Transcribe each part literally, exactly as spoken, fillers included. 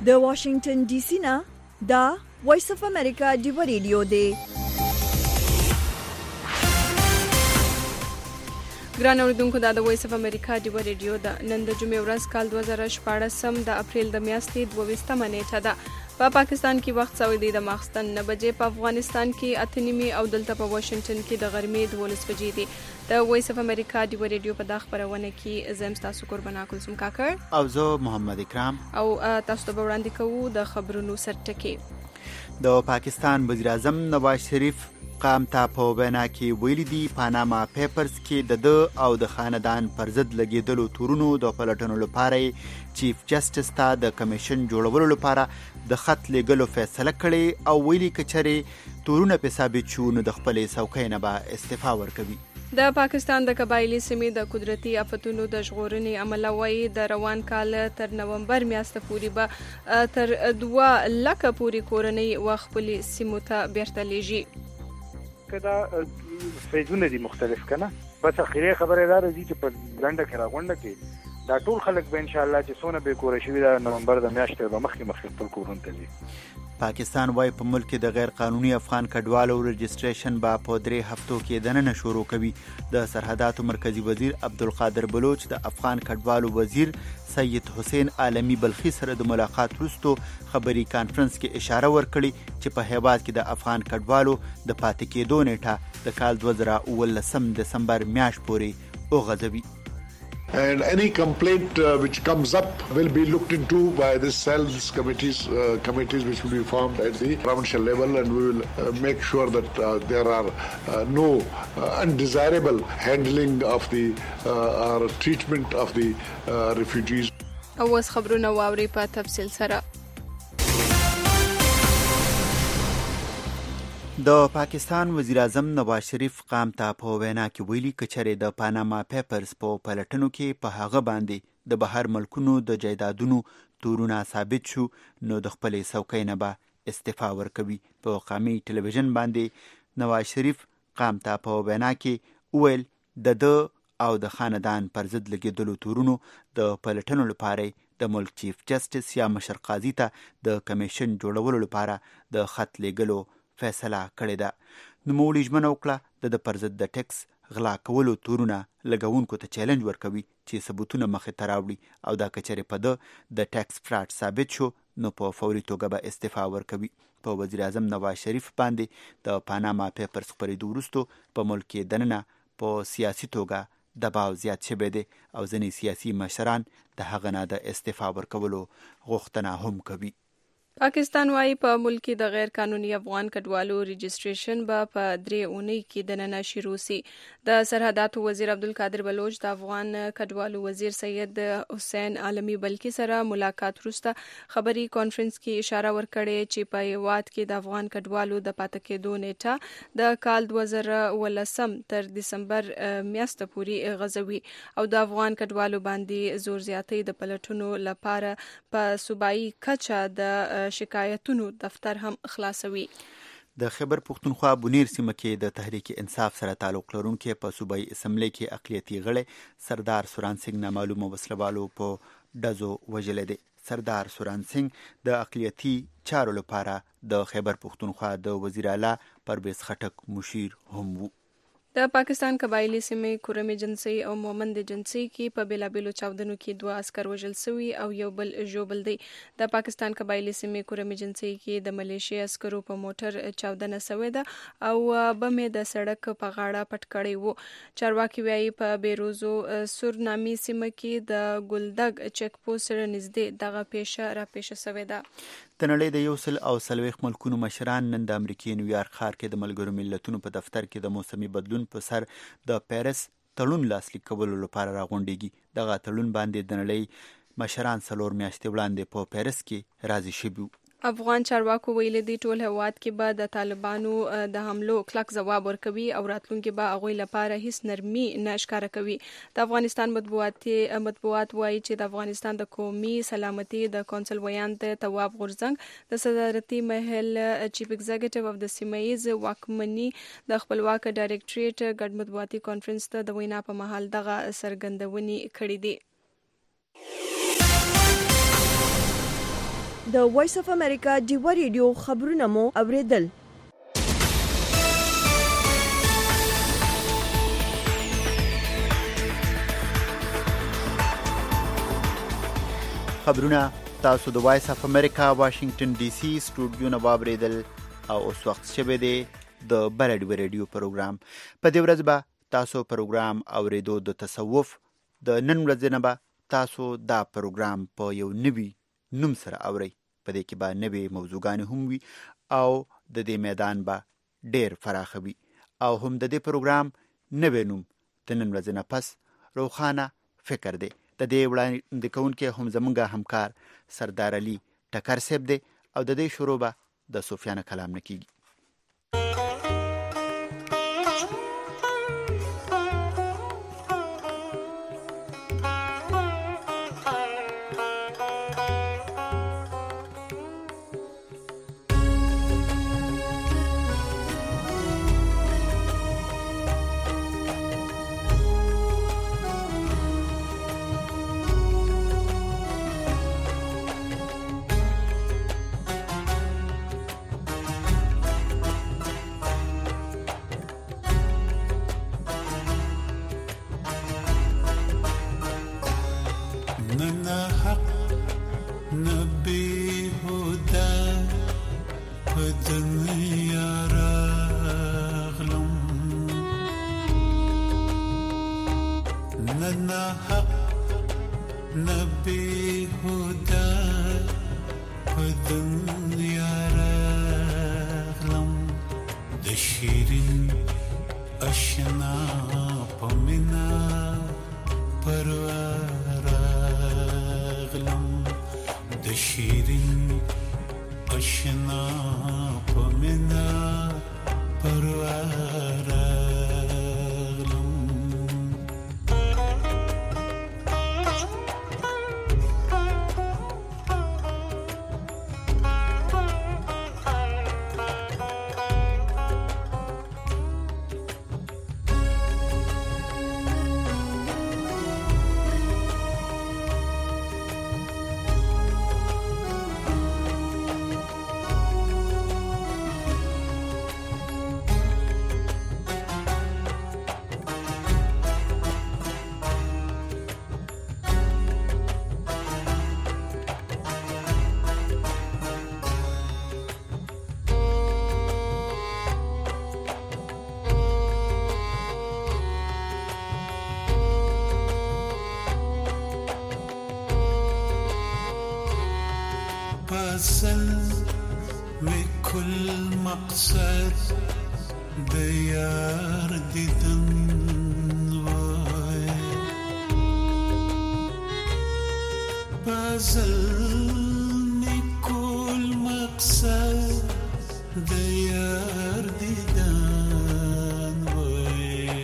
د واشنگټن ډي سي نه دا وایس اف امریکا دیو ریډیو دی. ګران اوریدونکو دا د وایس اف امریکا دیو ریډیو ده. نن د جمعې ورځ کال دوه زره شپاړسم د اپریل د میاشتې دوه ویشتمه نیټه ده. په پا پاکستان کې وخت سوی دی د ماخستن نه بجې، په افغانستان کې اته نیمې او دلته په واشنگټن کې د غرمې دولس بجې دي. د وایس اف امریکا دیو ریډیو په دا خبرونه کې زم تاسو قربانا کلثوم کاکړ او زه محمد اکرام او تاسو ته وړاندې کوو د خبرونو سرټکی. د پاکستان وزیر اعظم نواز شریف قام ته په وینا کې ویلي دي پاناما پیپرز کې د ده او د خاندان پر ضد لګېدلو تورونو د پلټنو لپاره چیف جسټس ته د کمیشن جوړولو لپاره د خط لیږلو فیصله کړې او ویلي که چېرې تورونه پې ثابت شو نو د خپلې څوکۍ نه به استعفا ورکوي. د پاکستان د قبایلی سیمې د قدرتي آفتونو د ژغورنې عمله وایي د روان کال تر نومبر میاشته پورې به تر دوه لکه پورې کورنۍ وخپلې سیمو ته بیرته لیږي. که دا فیزونه دي مختلف کنه، بس اخیری خبره دا راځي چې په لنډه کې راغونډه کې دا ټول خلک به ان شاء الله چې څونه به کور شي د نومبر د میاشتې به مخکې مخکې خپل کورونه ته ځي. پاکستان وايي په ملک کې د غیر قانوني افغان کډوالو رجسټریشن به په درې هفتو کې دننه شروع کوي. د سرحداتو مرکزی وزیر عبدالقادر بلوچ د افغان کډوالو وزیر سید حسین عالمی بلخی سره د ملاقات وروسته خبري کانفرنس کې اشاره ورکړي چې په هیواد کې د افغان کډوالو د پاتې کېدو نیټه د کال دوه زره اوولسم دسمبر میاشت پورې وغځوي. And any complaint uh, which comes up will be looked into by the cells committees uh, committees which will be formed at the provincial level, and we will uh, make sure that uh, there are uh, no uh, undesirable handling of the uh, or treatment of the uh, refugees. اوس خبرونه واوري په تفصیل سره. د پاکستان وزیر اعظم نواز شریف قام ته په وینا کې ویلي که چېرې د پاناما پیپرز په پلټنو کې په هغه باندې د بهر ملکونو د جایدادونو تورونه ثابت شو نو د خپلې څوکۍ نه به استعفا ورکوي. په قامي ټلویزیون باندې نواز شریف قام ته په وینا کې وویل د ده او د خاندان پر ضد لګېدلو تورونو د پلټنو لپاره د ملک چیف جسټس یا مشر قاضي ته د کمیشن جوړولو لپاره د خط لیږلو فیصله کړې ده. نوموړي ژمنه وکړه د د پر ضد د ټیکس غلا کولو تورونه لګونکو ته چیلنج ورکوي چې ثبوتونه مخې ته راوړي او دا که چېرې په ده د ټیکس فراډ ثابت شو نو په فوري توګه به استعفا ورکوي. په وزیر اعظم نواز شریف باندې د پاناما پیپرز خپرېدو وروسته په ملک کې دننه په سیاسي توګه دباو زیات شوی دی او ځینې سیاسي مشران د هغه نه د استعفا ورکولو غوښتنه هم کوي. پاکستان وايي په ملک کې د غیر قانوني افغان کډوالو رجسټریشن به په درې اونۍ کې دننه شروع شي. د سرحداتو وزیر عبدالقادر بلوچ د افغان کډوالو وزیر سید حسین عالمی بلخی سره ملاقات وروسته خبري کانفرنس کې اشاره ورکړې چې په هیواد کې د افغان کډوالو د پاتې کېدو نیټه د کال دوه زره اوولسم تر دسمبر میاشتې پورې غځوي او د افغان کډوالو باندې زور زیاتۍ د پلټنو لپاره په صوبایي کچه د شکایتونو دفتر هم خلاصوي. د خیبر پختونخوا بونیر سیمه کې د تحریک انصاف سره تعلق لرونکي په صوبایي اسمبلی کې اقلیتي غړی سردار سوران سنگ نامعلومه وسلوالو په ډزو وژلی دی. سردار سوران سنگ د اقلیتي چارو لپاره د خیبر پختونخوا د وزیر اعلی پرویز خټک مشیر هم وو. د پاکستان قبایلی سیمې کورم ایجنسي او مومند ایجنسي کې په بیلابیلو چاودنو کې دوه عسکر وژل شوي او یو بل ژوبل دی. د پاکستان قبایلی سیمې کورم ایجنسي کې د ملیشیا عسکرو په موټر چاودنه شوې ده او بم د سړک په غاړه پټ کړی وو. چارواکي وايي په بیروزو سورنامي سیمه کې د ګلدګ چک پوسټ سره نږدې دغه پیښه را پیښه شوې ده. د نړۍ د یو سل او څلوېښت ملکونو مشران نن د امریکې نیویارک ښار کې د ملګرو ملتونو په دفتر کې د موسمي بدلون په سر د پیرس تړون لاسلیک کولو لپاره راغونډېږي. دغه تړون باندې د نړۍ مشران څلور میاشتې وړاندې په پیرس کې راضي شوي وو. افغان چارواکو ویلي دي ټول هیواد کې به د طالبانو د حملو کلک ځواب ورکوي او راتلونکي به هغوی لپاره هیڅ نرمي نه ښکاره کوي. د افغانستان مطبوعات مطبوعات وایي چې د افغانستان د قومي سلامتي د کونسل ویاند تواب غورځنګ د صدارتي محل چیف ایگزیکټیو اف د سیمه ییز واکمنۍ د خپلواک ډایرکټریټ ګډ مطبوعاتي کانفرنس ته د وینا په مهال دغه څرګندونې کړې دي. د وایس اف امریکا ډیوا ریډیو خبرونه مو اوریدل. خبرونه تاسو د وایس اف امریکا واشنگټن ډي سي سټوډیو نه واوریدل او اوس وخت شوه دی د بلډ ریډیو پروګرام. په دې ورځ به تاسو پروګرام اوریدو د تصوف د نن ورځې نه به تاسو دا پروګرام په یو نوي نوم سره اورئ. په دې کې به نوي موضوعګانې هم وي او د دې میدان به ډیر فراخ وي او هم د دې پروګرام نوي نوم د نن ورځې نه پس روخانه فکر دی. د دې وړاندې کوونکی هم زمونږ همکار سردار علي ټکر صاحب دی او د دې شروع به د سفیان کلام نه کیږي. असल में कुल मकसद दयार दिदन वाए असल में कुल मकसद दयार दिदन वाए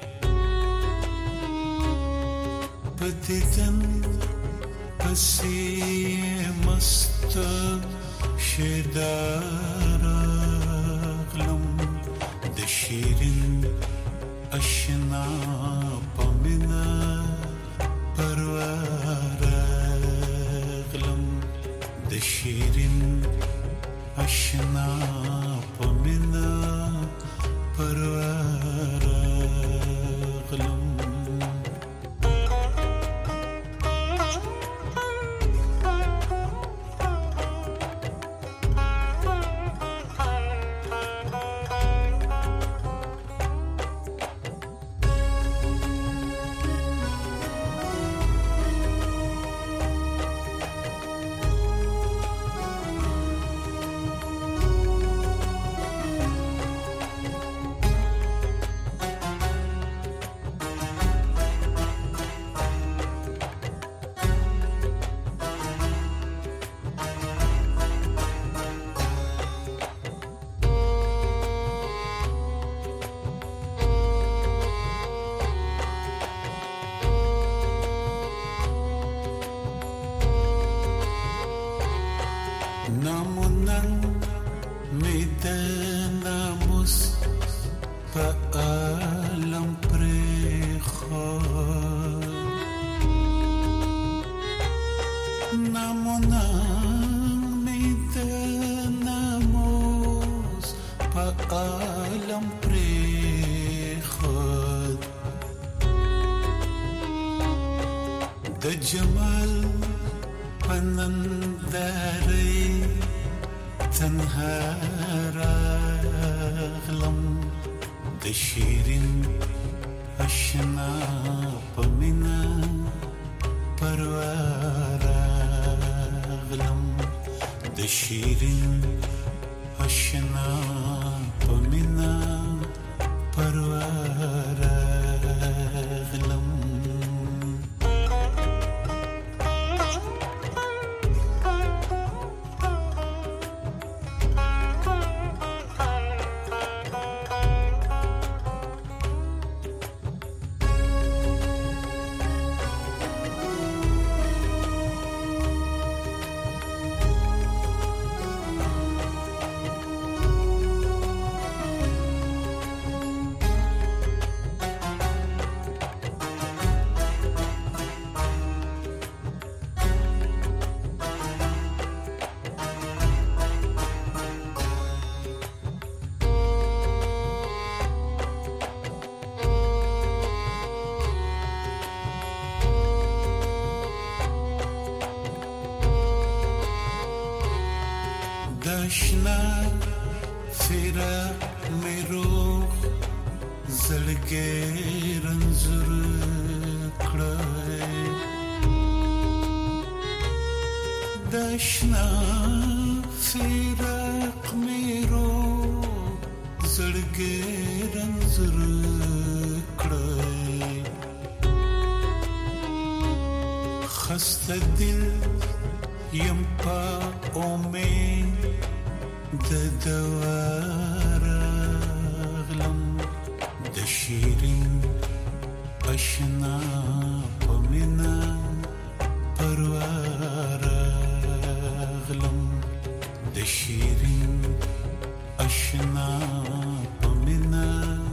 पतितन पसी मस्त شدار اغلم دشیرین اشنا پمنا پروار اغلم دشیرین اشنا پمنا پروار اغلم Namunang د جمال پنندارې تنها راغلم د شیرین اشنا په مینا پروا راغلم د شیرین اشنا په مینا پروا راغلم داشنا فراق میروخ زړګي رنځور کړای داشنا فراق میروخ زړګي رنځور کړای خسته دل یم پا امید د دوار غلم د شیرین اشنا په مینا پروار غلم د شیرین اشنا په مینا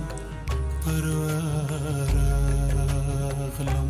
پروار غلم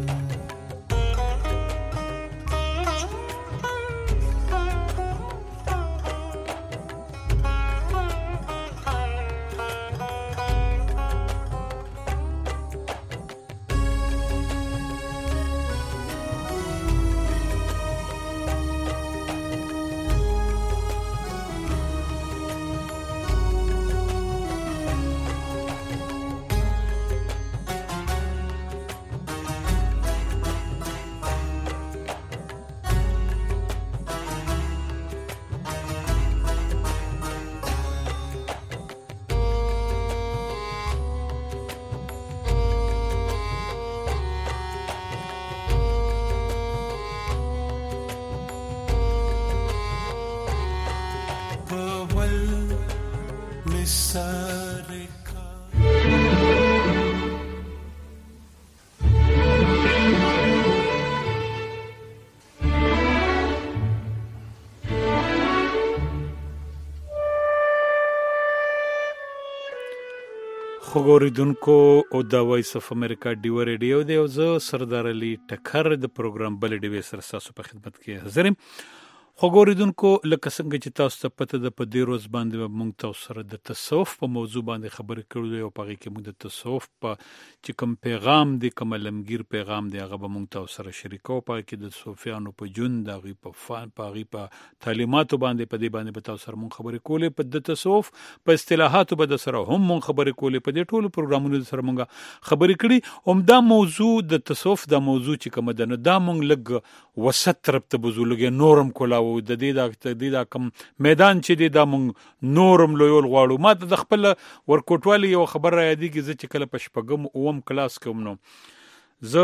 خوګوریدونکو او د وایس اف امریکا ډیو ریډیو دی او زه سردار علي ټکر د پروګرام بل ډیوي سره تاسو په خدمت کې حاضر یم. خوګوریدونکو لکه څنګه چې تاسو ته پته ده په دې روز باندې موږ تاسو سره د تصوف په موضوع باندې خبرې کړو او په هغه کې موږ د تصوف په چې کوم پیغام دی کوم لمګیر پیغام دی هغه به موږ تاسو سره شریکو په کې د صوفیانو په جون د غي په فان په غي په تعلیماتو باندې په دې باندې په تاسو سره موږ خبرې کولې په د تصوف په اصطلاحاتو به سره هم موږ خبرې کولې په دې ټولو پروګرامونو سره موږ خبرې کړې هم دا موضوع د تصوف د موضوع چې کوم ده نو دا موږ لګ وسط طرف ته بزولګي نورم کولا او د دې د دې د کم میدان چې دی دا مونږ نورم لویول غواړو. ما ته د خپل ورکوټوالي یو خبر را یادېږي زه چې کله په شپږم اووم کلاس کې وم نو زه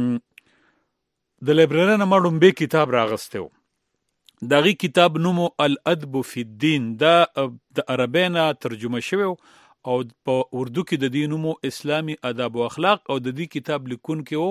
د لایبررۍ نه ما ډومبې کتاب راغستی و. د هغې کتاب نوم الادب فی الدین، دا د عربۍ نه ترجمه شوی او په اردو کې د دې نوم اسلامي ادب او اخلاق او د دې کتاب لیکونکی و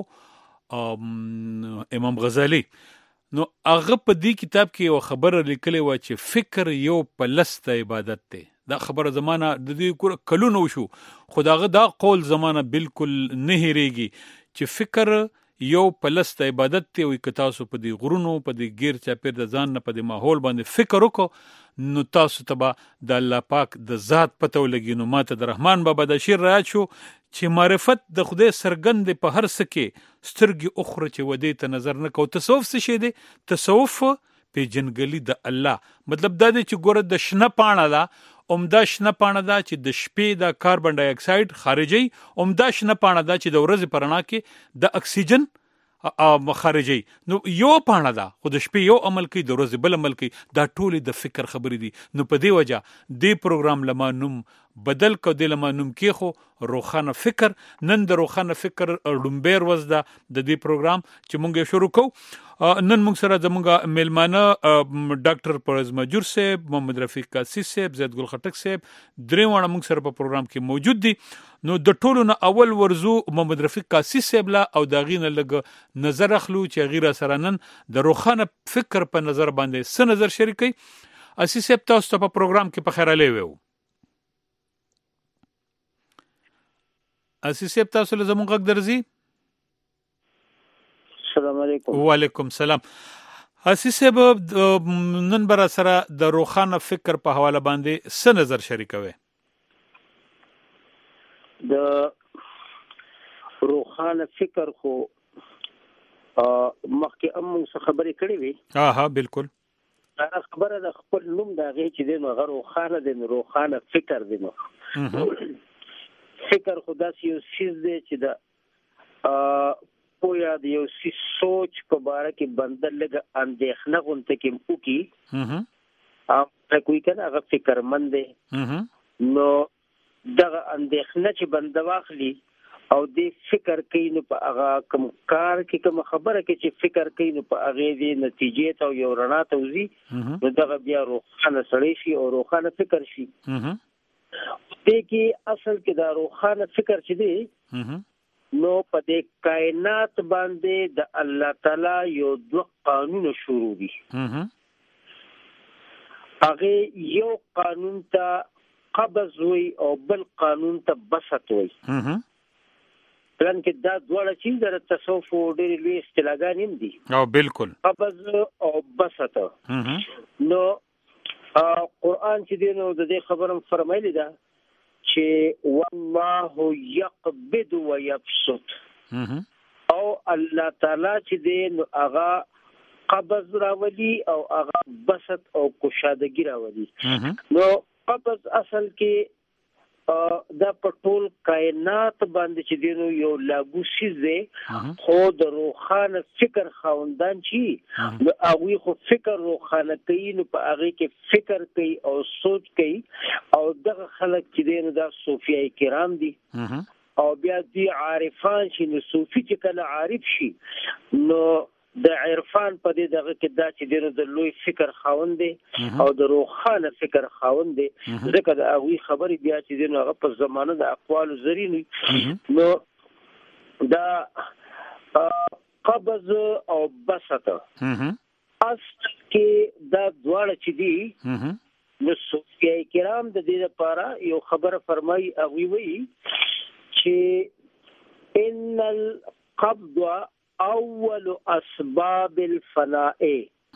امام غزالی. نو هغه په دې کتاب کې یو خبره لیکلې وه چې فکر یو پلسته عبادت دی. دا خبره زمانه د دې کلونو شو خو د هغه دا قول زمانه بالکل نه هېرېږي چې فکر یو پلس د عبادت ته وي که تاسو په دې غرونو په دې غیر چاپیر د ځان نه په دې ماحول باندې فکر وکړو نو تاسو ته به د الله پاک د ذات پته ولګي. نو ماته د رحمان بابا د شعر را شو چې معرفت د خدای سرګند په هر څه کې سترګې اخره چې ودې ته نظر نه کو. تصوف څه شی دی؟ تصوف پیژنګلي د الله مطلب دا دی چې ګوره د شنه پاڼه ده عمده شنه پاڼه ده چې د شپې د کاربن ډای اکساید خارجي، عمده شنه پاڼه ده چې د ورځې په رڼا کې د اکسیجن خارجي. نو یو پاڼه ده خو د شپې یو عمل کوي د ورځې بل عمل کوي. دا ټولې د فکر خبرې دي. نو په دې وجه دې پروګرام لما نوم بدل کو د لما نوم کې خو روخانه فکر. نن د روخانه فکر لومبیر ورځ ده د دې پروګرام چې مونږ شروع کوو. نن موږ سره زموږ میلمانه ډاکټر پرویز مجور صاحب، محمد رفیق قاسی صاحب، زید ګل خټک صاحب، درې واړه موږ سره په پروګرام کې موجود دي. نو د ټولو نه اول ورزو محمد رفیق قاسی صاحب لا او دا غینه لګ نظر اخلو چې غیر سره نن د روخانه فکر په نظر باندې څه نظر شریکي. اسی صاحب تاسو ته په پروګرام کې په خیر علي وو. اسی صاحب تاسو له زموږ غږ درځي؟ السلام علیکم. وعلیکم السلام. اسی صاحب نن بر سره د روخانه فکر په حواله باندې څه نظر شریکوي؟ د روخانه فکر خو مخکې هم موږ خبرې کړې وي. ها ها بالکل. دا خبره د خپل نوم د هغې چې دی نو هغه روخانه دی، نو روخانه فکر دی. نو فکر خو داسې یو څیز دی چې د پویا د یو څیز سوچ په باره کې بنده لږه اندېښنه غونته کې وکړي کوي که نه هغه فکرمند دی. نو دغه اندېښنه چې بنده واخلي او دې فکر کوي نو په هغه کوم کار کې کوم خبره کې چې فکر کوي نو په هغې دې نتیجې ته او یو رڼا ته وځي نو دغه بیا روښانه سړی شي او روښانه فکر شي. دې کې اصل کې دا روښانه فکر چې دی نو په دې کائنات باندې د الله تعالی یو دوه قانون شروع دي. هغه یو قانون ته قبض وي او بل قانون ته بسط وي. پلان کې دا دواړه چې د تصوف ډېرې لوی اصطلاحګانې هم دي. او بالکل قبض او بسط. نو قرآن چې دی نو د دې خبره فرمایلی ده چې والله یقبض و یبسط، او الله تعالی چې دی نو هغه قبض راولي او هغه بسط او کشادګي راولي. نو قبض اصل کې دا په ټول کائنات باندې چې دی نو یو لاګو شیز دی، خو د روخانه فکر خاوندان چې نو هغوی خو فکر روخانه کوي نو په هغې کې فکر کوي او سوچ کوي. او دغه خلک چې دی نو دا صوفیای کرام دي. او بیا دوی عارفان شي نو صوفي چې کله عارف شي نو د عرفان په دې دغه کې دا چې دی نو د لوی فکر خاوند دی او د روخانه فکر خاوند دی. ځکه د هغوی خبرې بیا چې دی نو هغه په زمانه د اقوالو زرین وي. نو دا قبض او بسط اصل کې دا دواړه چې دي نو صوفیای کرام د دې لپاره یو خبره فرمایي. هغوی وایي چې ان القبض اول اسباب الفناء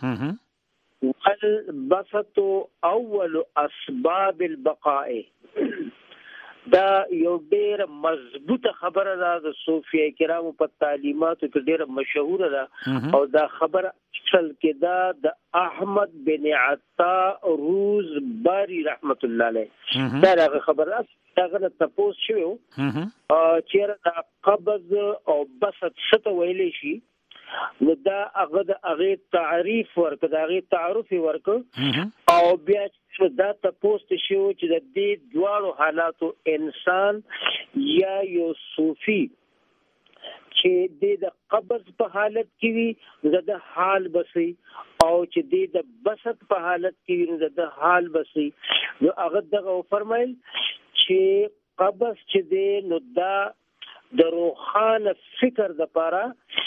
والبسط اول اسباب البقاء. دا یو ډېر مضبوطه خبره ده د صوفیای کرامو په تعلیماتو کې ډېره مشهوره ده. او دا خبره اصل کې دا د احمد بن عطا روز باری رحمت الله علیه دا هغه خبره هغه نه تپوس شوی چیرې دا قبض او بسط څه ته ویلی شي نو دا هغه د هغې تعریف ورکړه، د هغې تعارف یې ورکړه. او بیا دا تپوس ته شوی چې د دې دواړو حالاتو انسان یا یو صوفي چې د د قبض په حالت کې وي نو د حال بسي، او چې د د بسط په حالت کې وي نو د حال بسي. نو هغه دغه وفرمایل چې قبض چې دی نو دا د روخانه فکر دپاره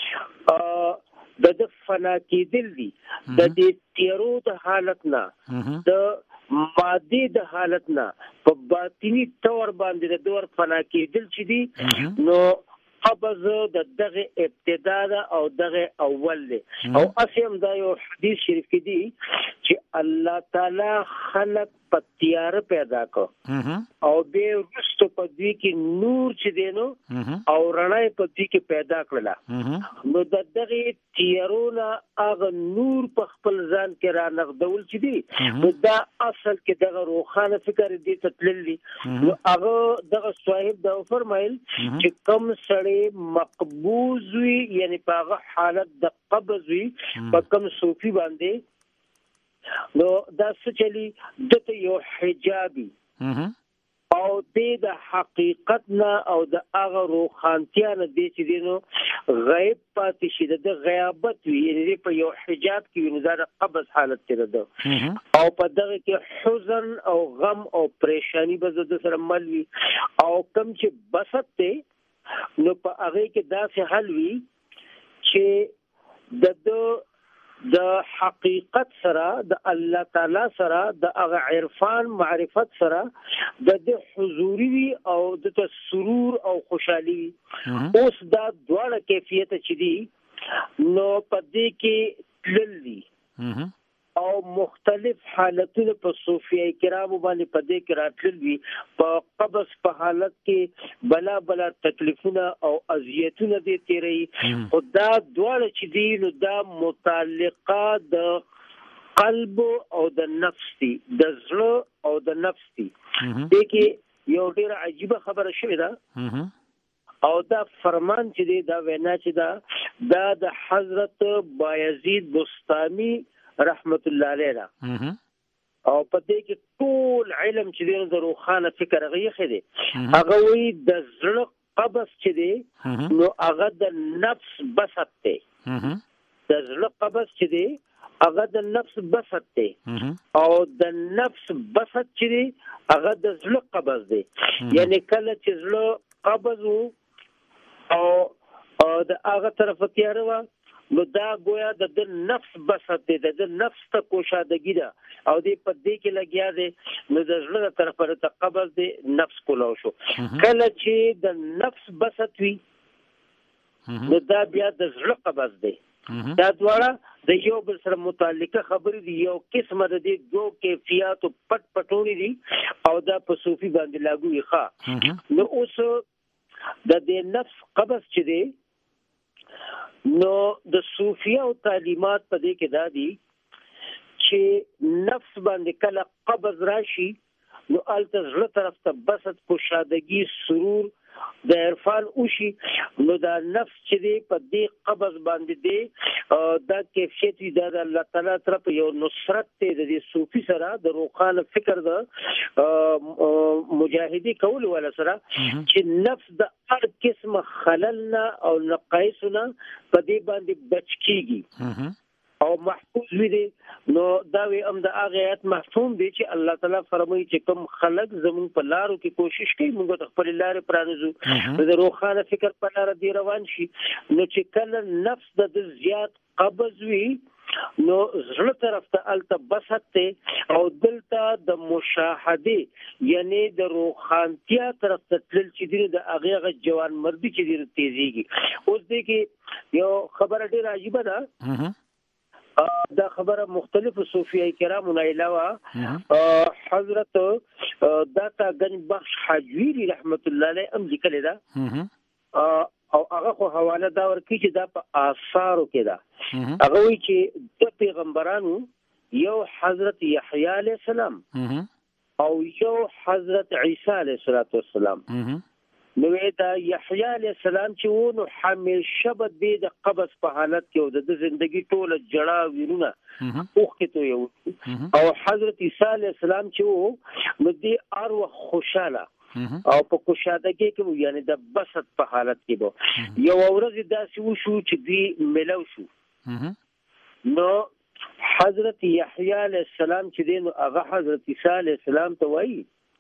د د فنا کېدل دي، د دې تیرو د حالت نه د مادي د حالت نه په باطني طور باندې د دور فنا کېدل چې دي نو قبض د دغه ابتدا او دغه اول دی او اسیم دا یو حدیث شریف کې دی چې الله تعالی خلق په تیار پیدا کو او به رستو په دوی کې نور چې دینو او رڼا په دوی کې پیدا کړل نو د دغه تیارونه هغه نور په خپل ځان کې را نغدول چې دی نو دا اصل کې دغه روخانه فکر دی تتللی نو هغه دغه صاحب دا فرمایل چې کم سړی مقبوض وي یعنی په هغه حالت د قبض وي په کم صوفي باندې نو دا سچلی دته یو حجابي او د حقیقت نه او د هغه روخانتیا نه دی چې دینو غیب پاتې شي د غیابت وی یعنی په یو حجاب کې نظر قبض حالت کې ده او په دغه کې حزن او غم او پریشانی به د سره مل وي او کم چې بسط ته نو په هغه کې داسې حل وي چې د د حقیقت سره د الله تعالی سره د هغه عرفان معرفت سره د د حضوري وي او د سرور او خوشحالي اوس دا دواړه کیفیت چې دي نو په دې کې تللی او مختلف حالتونه په صوفیه کرامو باندې په دې کې راتللی په قبض په حالت کې بلا بلا تکلیفونه او اذیتونه دي تیری خدا دواړه چې دي نو دا متعلقه د قلب او د نفس دي د زړه او د نفس دي دې کې یو ډیر عجیب خبره شوې ده او دا فرمان چې دی دا وینا چې دا دا د حضرت بایزید بستامی رحمت الله علیه او په دې کې ټول علم چې دی د روخانه فکر غیخه دی هغه وی د زړه قبض چې دی نو هغه د نفس بسط دی د زړه قبض چې دی هغه د نفس بسط دی او د نفس بسط چې دی هغه د زړه قبض دی یعنی کله چې زړه قبض او د هغه طرف تیاروا نو دا گویا د نفس بسط دی د نفس ته کوشادګی ده او دې په دې کې لګیا دی نو د زړه طرف ته قبض دی نفس کولو شو کله چې د نفس بسط وي نو دا بیا د زړه قبض دی دا دواړه د یو بل سره متعلقه خبرې دي یو قسمه د دې دوه کیفیت پټ پټونی دي او دا په صوفي باندې لاګو وي ښه نو اوس د دې نفس قبض چې دی نو د صوفیه او تعلیمات په دې کې دا دي چې نفس باندې کله قبض راشي نو الته زړه طرف ته بسط کوشادګي سرور د عرفان اوشي نو دا نفس چې دی په دې قبض باندې دی دا کیفیت دی د الله تعالی طرف یو نصرت دی د دې صوفي سره د روخانه فکر د مجاهدی کول ولا سره چې نفس د هر قسم خللنا او نقایصنا په دې باندې بچ کیږي او محفوظ وي دي نو دا وی هم د هغه آیت مفهوم دی چې الله تعالی فرمایي چې کوم خلق زمون په لارو کې کوشش کوي موږ د خپل لارې پرانځو د روخانه فکر په لار دی روان شي نو چې کله نفس د زیات قبض وي نو زړه طرف ته الته بسط ته او دلته د مشاهده یعنی د روخانتیا طرف ته تل چې دی د هغه جوان مردي چې دی تیزیږي اوس دی کې یو خبره ډیره عجیبه ده دا خبره مختلف صوفیه کرامو نه علاوه حضرت داتا گنج بخش حجویری رحمت الله علیه هم لیکلی ده او هغه خو حواله دا ورکړي چې دا په آثارو کې ده هغه وایي چې د پیغمبرانو یو حضرت یحیی علیه السلام او یو حضرت عیسی علیه السلام نو دا یحیی علیه السلام چې و نو همیشه به د قبض په حالت کې او د زندگی ټوله جړه ویرونه اوخ کې تو یو او حضرت عیسی علیه السلام چې و نو دی هر وخت خوشاله او په کوشادګۍ کې یعنی د بسط په حالت کې به یو ورځ داسې وشو چې دی ملو شو نو حضرت یحیی علیه السلام چې دی نو هغه حضرت عیسی علیه السلام ته وایي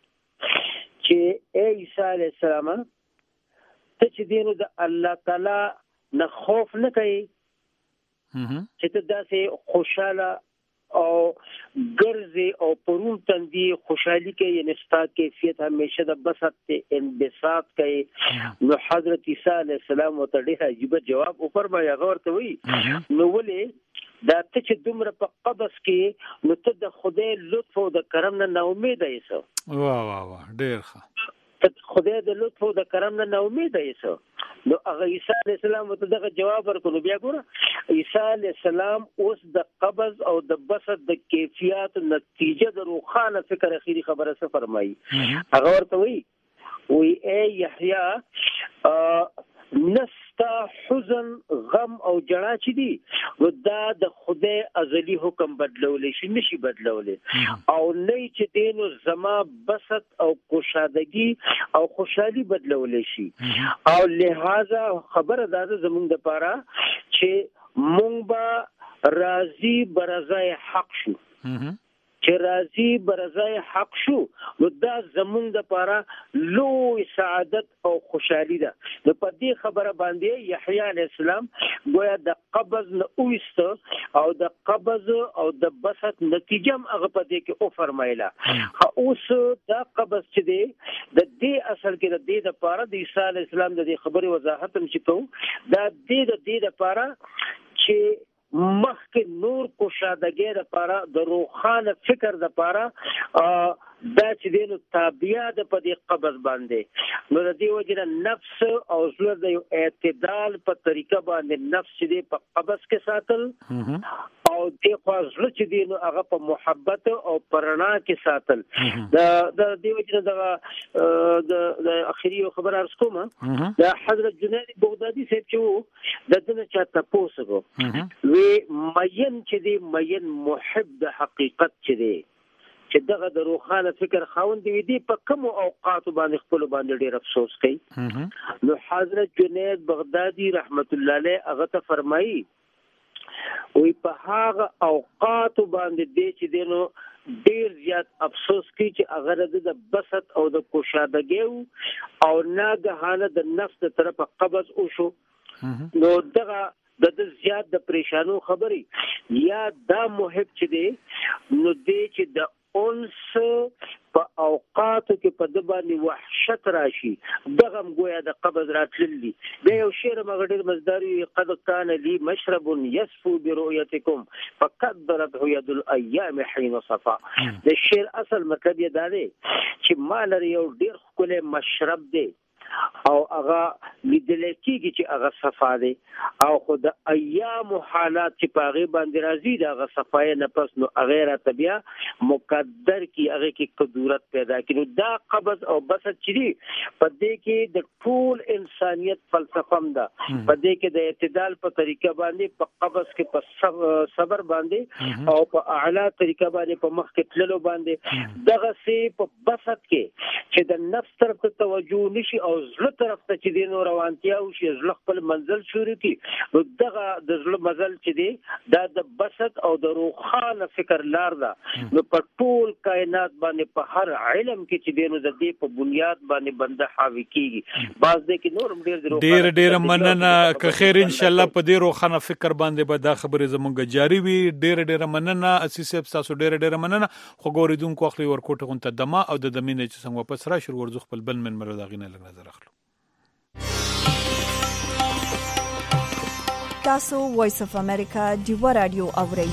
چې ای عیسی علیه السلام ته چې دینو د الله تعالی نه خوف نه کوي چې ته داسې خوشاله او ګرځي او پرون تندي خوشحالي کې یعنی ستا کیفیت همیشه د بسط ته انبساط کوي. نو حضرت عیسی علیه السلام ته ډېر عجیب جواب وفرمایا. غور ته وی نو ولې دا ته چې دومره په قبض کې نو ته د خدای لطف او د کرم نه نا امید یې. واه واه واه ډېر ښه. خدای د لطف او د کرم نه نا امید یې. نو هغه عیسی علیه السلام ته دغه جواب ورکړو. بیا ګوره عیسی علیه السلام اوس د قبض او د بسط د کیفیت نتیجه د روخانه فکر اخیری خبره څه فرمایي. هغه ورته وی وی اے یحیی نستا حزن غم او جړا چې دي نو دا د خدای ازلی حکم بدلولی شي نشي بدلولی او نه چې دینو زما بسط او کوشادگی او خوشحالي بدلولی شي. او لہذا خبره دا زمونږ د پاره چې مونږ به راضي برزای حق شو چې راضي برزای حق شو نو دا زمونږ د پاره لوی سعادت او خوشحالي ده. نو په دې خبره باندې یحیی علیه السلام گویا د قبض نه اوست او د قبض او د بسط نتیجه هغه په دې کې او فرمایله. اوس دا قبض چې دی د دې اصل کې د دې د پاره د عیسی علیه السلام د دې خبرې وضاحت هم چې کوو دا دې د دې د پاره چې مخکې نور کوشادګۍ لپاره د روخانه فکر لپاره دا چې دینو تابعه د په دې قبض باندې نو د دې وجه نفس او زړه د یو اعتدال په طریقه باندې نفس چې په قبض کې ساتل او د خو زړه چې دینو هغه په محبت او پرنا کې ساتل. د د دې وجه د د اخري خبر ارز کوم د حضرت جنید بغدادي صاحب چې د دنه چاته پوسګو وی مین چې دی مین محب د حقیقت چې دی چې دغه د روخانه فکر خاوند دی دی په کوم اوقات باندې خپل باندې ډیر افسوس کوي. نو حضرت جنید بغدادي رحمت الله علیه هغه ته فرمایي وی په هغه اوقات باندې دی چې دینو ډیر زیات افسوس کوي چې هغه د بسط او د کوشادګۍ او ناګهانه د نفس د طرفه قبض وشو. نو دغه د د زیات د پریشانو خبري یا دا محب چې دی نو دی چې د اونس په اوقاتو کې په د باندې وحشت راشي دغه گویا د قبض راتللی. دا یو شعر مغډر مزداري قد كان لي مشرب يسفو برؤيتكم فقدرته يد الايام حين صفا. د شعر اصل مطلب یې دا دی چې مال یو ډیر خپل مشرب دی او هغه لیدل کېږي چې هغه صفا دی او خو د ایام حالات چې په هغې باندې راځي د هغه صفای نه پس نو هغې راته بیا مقدر کي هغې کې قدرت پیدا کړي. نو دا قبض او بسط چې دي په دې کې د ټول انسانیت فلسفه هم ده. په دې کې د اعتدال په طریقه باندې په قبض کې په صبر باندې او په اعلی طریقه باندې په مخ کې تللو باندې دغه سي په بسط کې چې د نفس طرف ته توجه نشي او زړه طرف ته چې دینو روانتیا او شي زړه خپل منزل شروع کی نو دغه د زړه مزل چې دی دا د بسط او د روخانه فکر لار ده. نو په ټول کائنات باندې په هر علم کې چې دینو د دې په بنیاد باندې بنده حاوی کیږي. باز دې کې نور ډیر ډیر ډیر مننه که خیر ان شاء الله په دې روخانه فکر باندې به دا خبره زمونږ جاری وي. ډیر ډیر مننه اساس صاحب تاسو ډیر ډیر مننه. خو ګوریدونکو اخلي ورکوټه غونته دما او د دمینه چې څنګه واپس راشي ورزو خپل بل من مر داغینه لګ نظر اخلو. تاسو وایس اف امریکا دیوا رادیو اورئ.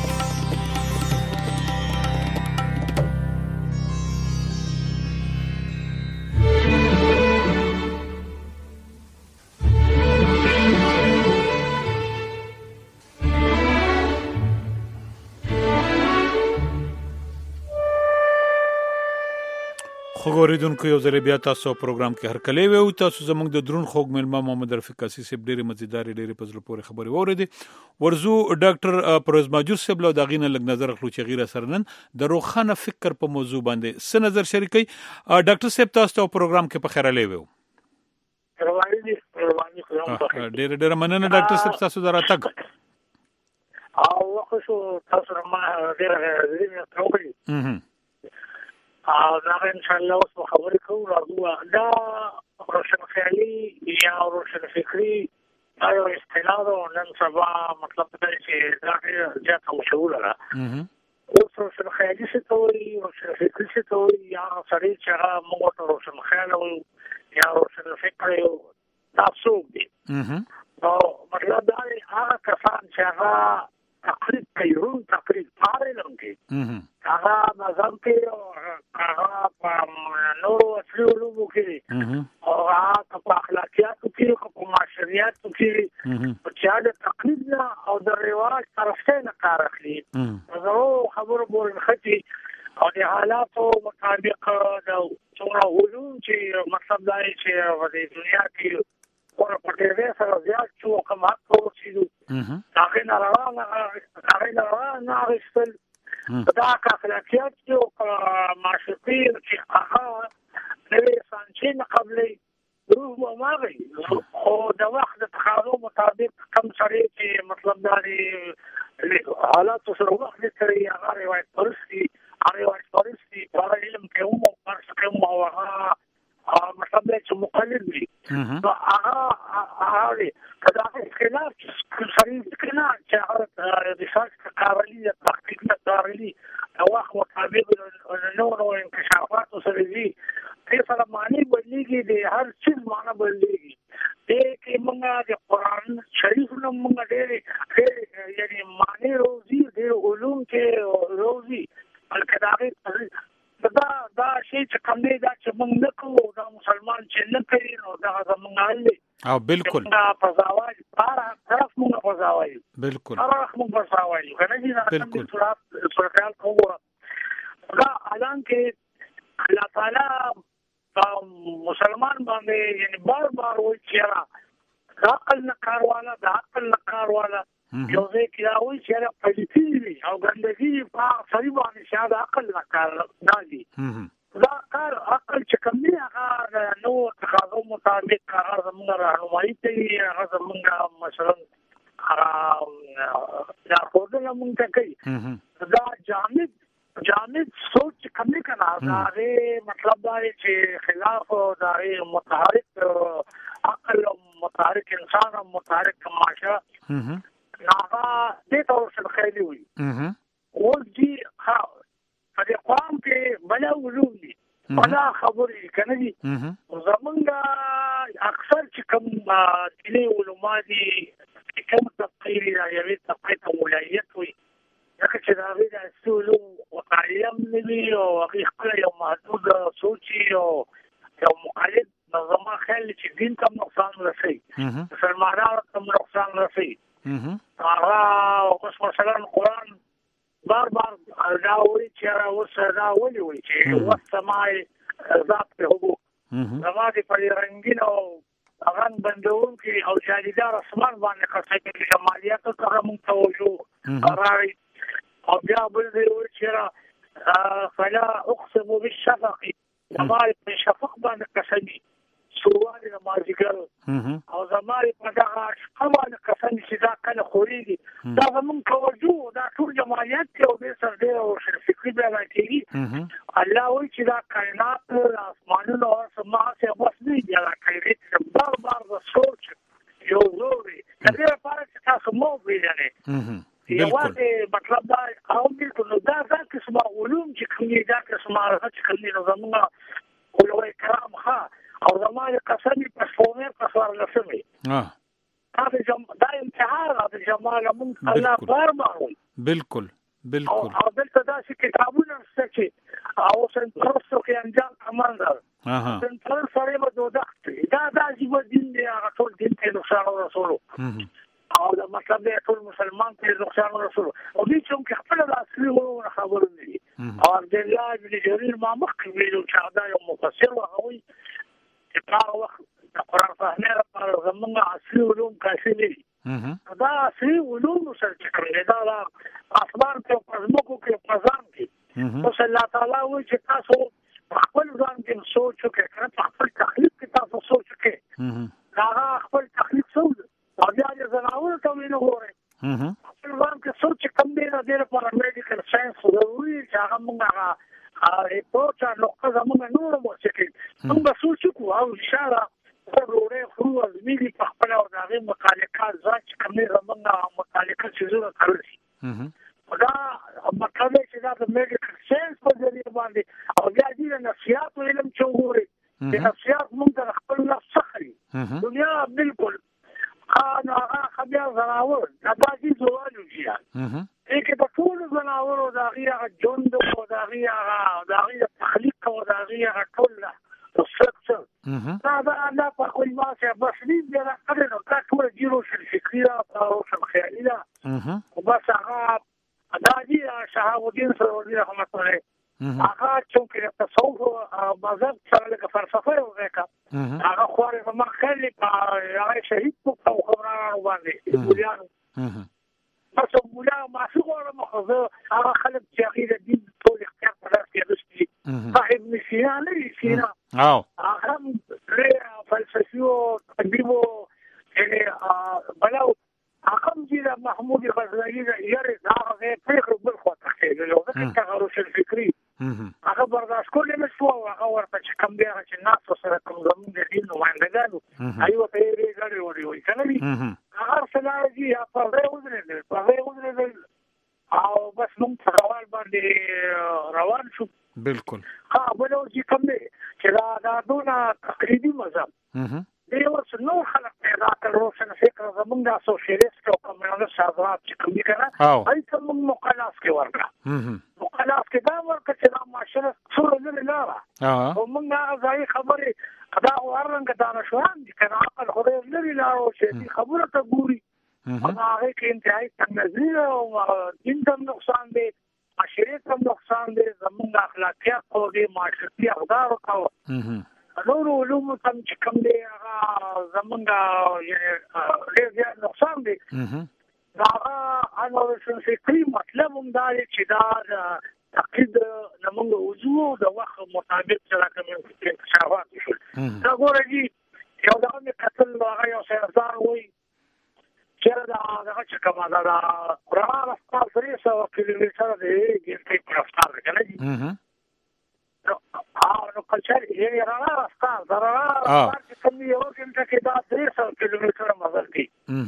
خبریدونکو یو ځل بیا تاسو پروګرام کې هر کله وو تاسو زموږ د درون خوګ ملما محمد رفیق قاسی صاحب ډېری مزیدار ډېری پزله پورې خبري وریدي ورزو ډاکټر پروز ماجور صاحب له داغینه لګ نظر خلو چې غیره سرنن د روخانه فکر په موضوع باندې څه نظر شریکي. ډاکټر صاحب تاسو ته پروګرام کې په خیره لیوو رواني دي رواني خو ډېر ډېر مننه ډاکټر صاحب تاسو دراتګ او واخو شو تاسو ما ډېر زړه ته او دا ان شاء الله اوس خبرې کوو راغوا دا روشن خیالي یا روشن فکری دا یو اصطلاح ده نن سبا مطلب دا چې دا ډېره زیاته مشهوره ده. اوس روشن خیالي څه ته وایي، روشن فکري څه ته وایي، یا سړی چې هغه موږ ورته روشن خیاله وایو یا روشن فکر یو، دا څوک دي؟ نو مطلب دا دی هغه کسان چې هغه تقلید کوي، روم تقلید په هر علم کې، هغه نظم کې او هغه په نورو اصلي علومو کې او هغه په اخلاقیاتو کې او په معاشریاتو کې چې د تقلید نه او د رواج طرفین نه کار اخلي. زه خبرو پورې خطي او د حالاتو مطابق د څومره علوم چې مطلب دا چې د دنیا کې ور پټې سره زیات شو کوم حق ورسېدو هغه نه روانه هغه نه روانه غوښتل دا اخلاقیات او معاشرتي چې هغه د انسان قبلې روح او ماغي خو د وخت د تخاطب مطابق کم سړی چې مطلب دا دی حالات سره وخت لري هغه روایت پرستی هغه روایت پرستی په علم کې هم پرس کې مو هغه مطلب دا چې مقلد دي نو هغه هغه کدا خلاف شریف کنا چې هغه د ریسرچ کارلي تحقیق نه کارلي او وخت مطابق نو نو انکشافات سره دي په سره معنی بدلېږي د هر چیز معنی بدلېږي دې کې موږ د قرآن شریف نو موږ ډېر یعنی معنی روزي د علوم کې روزي الکداغي دا دا شی چې کوم دی دا چې موږ نه کوو دا مسلمان چې نه کوي نو دا زموږ حل دی او بالکل دا فضاوای هر طرف موږ فضاوای بالکل هر طرف موږ فضاوای کنه چې دا بالکل صورت صورتال کوو دا اعلان کې الله تعالی مسلمان باندې یعنی بار بار وایي چې دا عقل نه کارواله دا عقل نه کارواله یو ځای کې دا وایي چې پلیتی او ګندګي په سړي باندې شاده عقل نه کار نه دي دا کار عقل چې کوم دی هغه نو تخاطب مطابق هغه زموږ راهنمایي کوي هغه زموږ مثلا هغه دا خودنه مونږ کوي دا جامد جامد سوچ کوم نه کنه دا مطلب دا چې خلاف دا متحرک عقل متحرک انسان او متحرک معاشره ناغا دې ته څه خیالي وي او دې ها په قوم کې بلا علوم دي بلا خبرې کنه دي زمونږ اکثر چې کوم دیني علوم دي کوم تفصیل یا یوه تفصیل ولایت وي لکه چې دا وی د اصول او تعلیم نوي او خپل یو محدود سوچي او یو مقلد نظام خیال چې دین ته نقصان رسي مسلمانانو ته نقصان رسي هغه اوس مثلا قرآن بار بار دا وایي چې اوس دا ولي وایي چې والسماء ذات الحبوب زمادي په رنگین او هغه بندون کې او جالیدار اسمان باندې قصې کې جمالیات ته موږ توجه قراري او بیا بل دی چې فلا اقسم بالشفق زمادي په شفق باندې قسمي سوال د ماجیګر او زماري په دغه شپه کسان چې دا کله خوريږي دا زمون توجه دا ټول جماعت کې او د سر ډېر او فکري بیا راځي الله وایي چې دا کائنات اسمانونو او سما څخه وسني دی دا کوي بار بار د سوچ یو زوري دا لپاره چې تاسو مو ویلنه یوازې مطلب دا او بالکل دا دا قسمه علوم چې کومې دا قسمه راځي کومې نو زموږ علماء کرام ها او زمانه قسمی پسونه پسوار لسمی اه دا امتحان د جمال من الله بار مارو بالکل بالکل او دلته دا چې کتابونه څه او سنترسو کې انجام کماندار اها سنتر سره به دوه دا دا چې دین دی هغه ټول دین ته نقصان رسول او دا مطلب دی ټول مسلمان ته نقصان رسول او دې چې هم خپل د اصلي ورو خبرونه دي او د الله بن جرير ما مخکې ویلو چې دا یو مفسر وهوي چې هغه وخت د قرآن فهمه لپاره زمونږ اصلي علوم کافي نه دي دا اصلي علوم سره چې کوم دا اسمان په پزموکو کې پزام کې او الله تعالی وایي چې تاسو خپل ځان کې سوچ وکړئ کنه خپل تخلیق کې تاسو سوچ وکړئ هغه خپل تخلیق سوچ او بیا د زناور ته وینو غوړي خپل ځان کې سوچ کم دی نه دی په میډیکل ساينس ضروري چې هغه موږ هغه پورته نو زمونږ نور مو چې موږ سوچ کو او اشاره ضروري خو زميلي په خپل او دغه مقاله متعلقه شیزونه تړل دا مطلب چې دا د میډیکل ساينس په ذریعہ باندې او بیا دې نفسیات علم چې وګوري د نفسیات موږ د خپل نفس څخه دنیا بالکل انا خبیا زراور دا دې زوالو شي کې د ټول زناورو دا غیره جوند او دا غیره دا غیره تخلیق او دا غیره ټول structure دا دا الله په کوم واسه بس دې دا کړو دا ټول جیرو شل فکریا او شل خیالیا او بس هغه دا دې شهاب الدین سروري رحمت الله هغه چې تصوف او مذهب سره له فلسفه او وکړه هغه خوري په مخالي په هغه شهید په خبره باندې ګولیانو بس مولا معصوم مخزه هغه خلک چې هغه دین ټول اختیار په لاس کې لري صاحب نسینا نه سینا او هغه فلسفي او طبيبو یعنی بلاو هغه چې محمود غزنوي یې راغی فکر بل خو تخیل له هغه تغیرات فکری هغه برداشت کولای نشو هغه ورته چې کم بیا چې ناس سره کوم زمون د دین نمائندګانو ایو ته یې غړي وړي وي کنه وی هغه سلامي یا په ورځ په ورځ او بس موږ روان باندې روان شو بالکل ها ولو چې کوم چې دا دا دونه تقریبي مذهب دی اوس نو خلک پیدا کړو چې فکر زمونږ د سوشلیست او کمیونست حضرات چې کوم کنه اې ته موږ مقالاس کې ورکړه مقالاس کې دا ورکړه چې دا معاشره څو نه لاره او موږ هغه ځای خبرې دا ورنګ دا نشوان دي کنه عقل خدای لري لاره چې خبره ته ګوري هغه کې انتهایی تنظیم او دین ته نقصان دی معاشره ته نقصان دی زمونږ اخلاقیات او د معاشرتي اقدار او نور علوم تم چې کوم دی هغه زمونږ یعنی ډېر زیات نقصان دی دا هغه شنو فکري مطلب هم دا چې دا تقلید زمونږ وضو د وخت مطابق سره کوم انکشافات شول دا ګورې یو دا مې قتل هغه یو سرزار وي چې دا هغه چې کومه دا قرآن افکار درې سوه کیلومتره دی ګنټې په رفتار کنه او نو کلچر یې راغلا راستا زرا چې کوم یو څنګه کې دا درې سوه کیلومتره مزل دی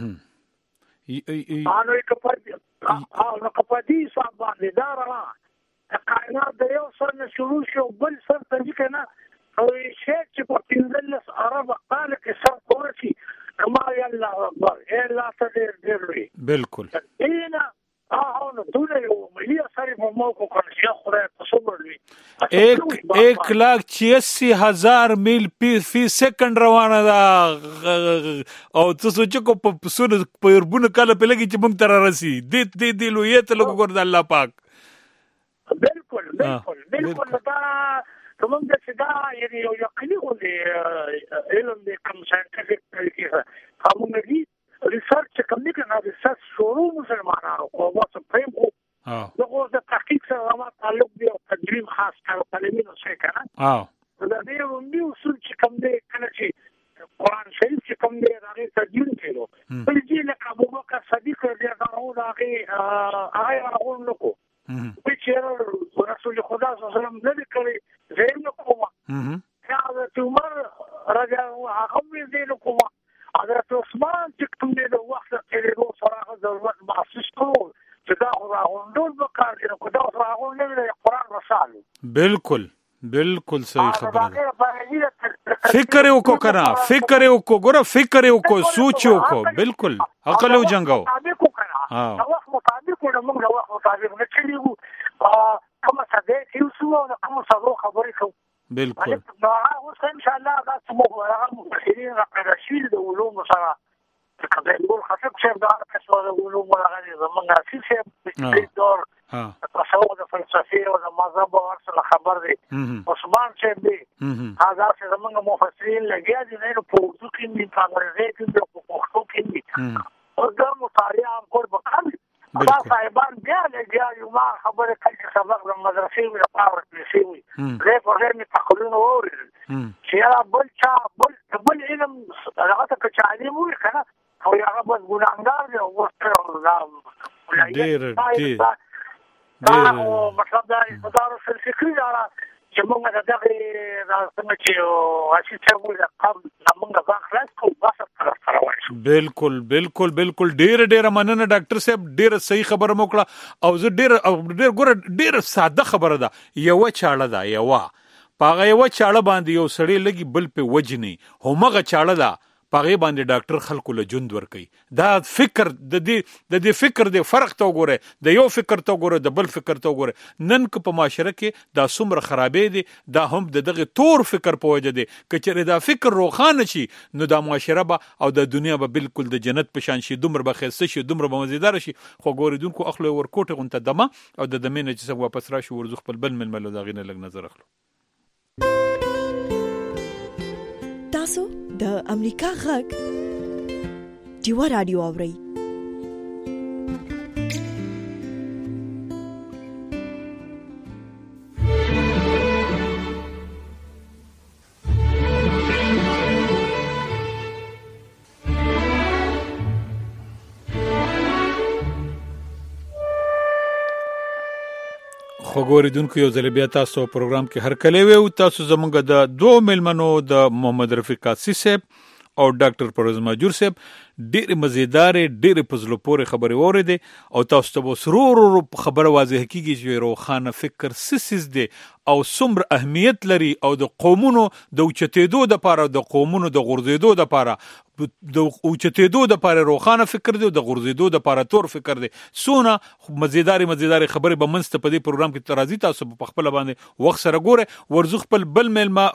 ا نو یک په او نو په دې صاحب باندې دا را کائنات د یو سر نه شروع شو بل سر ته ځکنه او شي چې په پنځلس عرب قال کې سر کورتي ما يلا اکبر اے لا تدیر دی بالکل اینا اه نو دوله یو ملي اثر په موقع کې چې خدای تصور لوي ایک ایک لاکھ چھیاسی ہزار میل فی سیکنڈ روانه ده او څه سوچ کو په سونه پربونه کله په لګي چې مونږ تر راسي دې دې دې لوی ته لګور د الله پاک بالکل بالکل بالکل دا کوم د صدا یعنی یو یقیني و دی علم د کوم ساينټیفیک طریقې قانون دی ریسرچ کوم نه کنه ریسرچ شروع مسلمانانو او واسه پریم کو دغه د تحقیق سره ما تعلق دی او تجربه خاص کارو کلمینو څه کنه اه دا دی یو نیو اصول چې کوم دی کنه چې قرآن شریف چې کوم دی هغه ترجمه کړو په دې لکه ابو بکر صدیق رضی الله عنه هغه هغه راغون نکو چې رسول خدا صلی الله علیه وسلم نه کړی زین کومه حضرت عمر رضی الله عنه هغه دې کومه حضرت عثمان چې کوم دی د وخت کې له سره ضرورت محسوس کړو چې دا راغونډول وکړ چې دا راغونډ نه قرآن رسالو بالکل بالکل صحیح خبره فکر یو کو کنه فکر یو کو ګوره فکر یو کو سوچ یو کو بالکل عقل او جنگاو ها وخت مطابق نو موږ د وخت مطابق نه چلیو کومه څه دی یو څو نو کوم څه خبرې کوو بالکل نو اوس ان شاء الله دا څه هغه مفسرین راغشیل د علوم سره کله نور خاصه چې دا څه د علوم راغلي زمونږ اساسي په دور تصور د فلسفي او د مذهب او اصل خبر دی عثمان چې دی هغه چې زمونږ مفسرین لګیا دي نه په اردو کې دي په انګریزي کې دي په پښتو کې دي او دا مطالعه هم کول وکړي دا صاحبان بیا لګیا یو ما خبره کوي سبق د مدرسې وی لپاره نشي وي زه په دې نه تقولونه ووري چې بل چا بل بل علم هغه ته چې عالم وي کنه او هغه بس ګناګار دی او ورته ډېر ډېر دا مطلب دا اداره فلسفي دا چې موږ د دغه راځم چې اسی څه وایي قام موږ غا خلاص کوو بس طرف سره وایو. بالکل بالکل بالکل ډیر ډیر مننه ډاکټر صاحب، ډیر صحیح خبره مو کړه او زه ډیر ډیر ګوره ډیر ساده خبره ده. یو چاړه ده، یو پاغه یو چاړه باندې یو سړی لګي بل په وجنی همغه چاړه ده پاغه باندې ډاکټر خلکو له ژوند ور کوي. دا فکر د دې د دې فکر د فرق ته وګوره، د یو فکر ته وګوره، د بل فکر ته وګوره. نن کو په معاشره کې دا څومره خرابې دي، دا هم د دغه تور فکر په وجه دي. کچره دا فکر روخانه شي نو دا معاشره به او د دنیا به بالکل د جنت په شان شي، دومره به خسته شي، دومره به مزیدار شي. خو ګوریدونکو اخلو ورکوټه غونته دمه او د دمینه چې سم واپس راشي ورزخ خپل بل ململ دا غینه لګ نظر اخلو. تاسو د امریکا غږ ډیوا رادیو اورئ. خو ګوریدونکو یو ځل بیا تاسو پروګرام کې هر کله وي او تاسو زمونږ د دوه ملمنو د محمد رفیق قاصی صاحب او ډاکټر پرویز ماجور صاحب ډېر مزیدار ډېر پزلو پورې خبرې اوریدې او تاسو ته سرور خبره واضح کیږي چې روخانه فکر سیسیز دی او څومره اهمیت لري او د قومونو د اوچتېدو د پاره د قومونو د غورځېدو د پاره د اوچتېدو د پاره روخانه فکر دی او د غورځېدو د پاره تور فکر دی. سونه مزیدار مزیدار خبرې به منست په دې پروګرام کې ترازی تاسو په خپل باندې وخت سره ګوره ورزخ خپل بل مل ما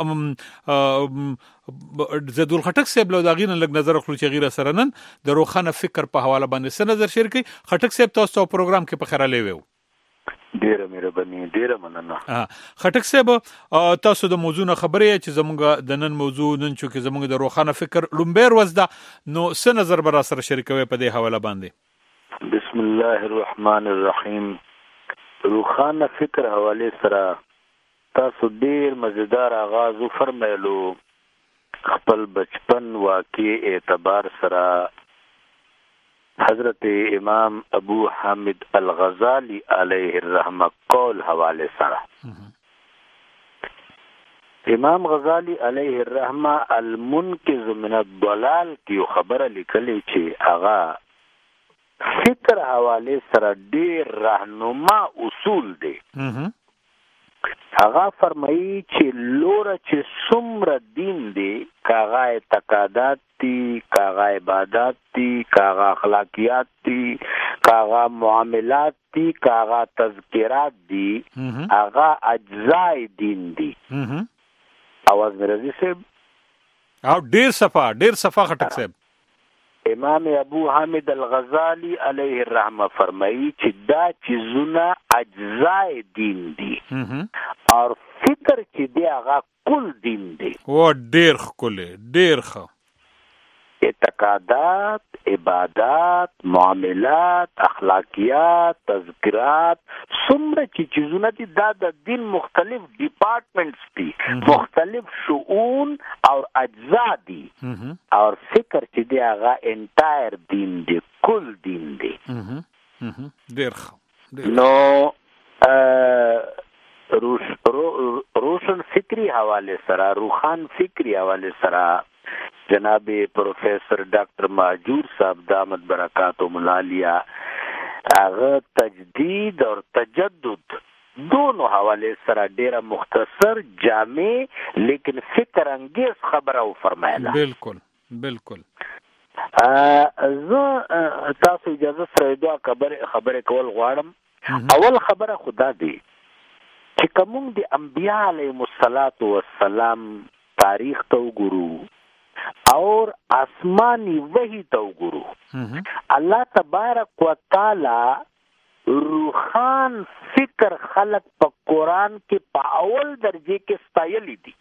زدول خټک صاحب له داغینه لګ نظر خلو چې غیره سره نن د روخانه فکر په حواله باندې څه نظر شیر کړي. خټک صاحب تاسو په پروګرام کې په خیره لیوو. ډیره مهرباني، ډیره مننه. خټک صاحب تاسو د موضوع نه خبرې چې زمونږ د نن موضوع نن چې زمونږ د روخانه فکر لومبیر وزده نو څه نظر بر سره شریکوي په دې حواله باندې؟ بسم الله الرحمن الرحیم. روخانه فکر حواله سره تاسو ډیر مزیدار آغاز فرمایلو. خپل بچپن واقع اعتبار سره حضرت امام ابو حامد الغزالی علیہ الرحمہ قول حوالے سره امام غزالی علیہ الرحمہ المنقذ من الضلال کی خبر لیکلی چې هغه فکر حوالے سره ډیر راهنما اصول دي. هغه فرمایي چې لور چې څومره دین دی، کاغه اعتقادات دي، کاغه عبادت دي، کاغه اخلاقیات دي، کاغه معاملات دي، کاغه تذکرات دي، هغه اجزای دین دي. اواز مرزي صاحب او ډیر صفه ډیر صفه خټک صاحب. امام ابو حامد الغزالی علیہ الرحمہ فرمائی چې دا چیزونه اجزای دین دي اور فکر چې دی هغه کل دین دی. و ډیر خله ډیر خ اعتقادات، عبادات، معاملات، اخلاقیات، تذکرات، څومره چې چیزونه دي دا د دین مختلف ډپارټمنټس دي، مختلف شؤون او اجزا دي او فکر چې دی هغه انټایر دین دی، کل دین دی. ډیر نو روشن فکری حواله سره، روخان فکری حواله سره جناب پروفیسر ډاکټر ماجور صاحب دامت برکاتهم العالیہ هغه تجدید اور تجدد دونوں حوالے سره ډیره مختصر، جامع لیکن فکر انگیز خبره و فرمایله. بالکل بالکل. زه تاسو اجازه سره دوه خبره خبره کول غواړم. اول خبره خدا دی چې کوم د انبیاء علیهم السلام تاریخ ته وګورو اور آسمانی وحی تو گرو، اللہ تبارک و تعالی روحان فکر خلق پا قرآن کے پا اول درجے کے ستایلی دی.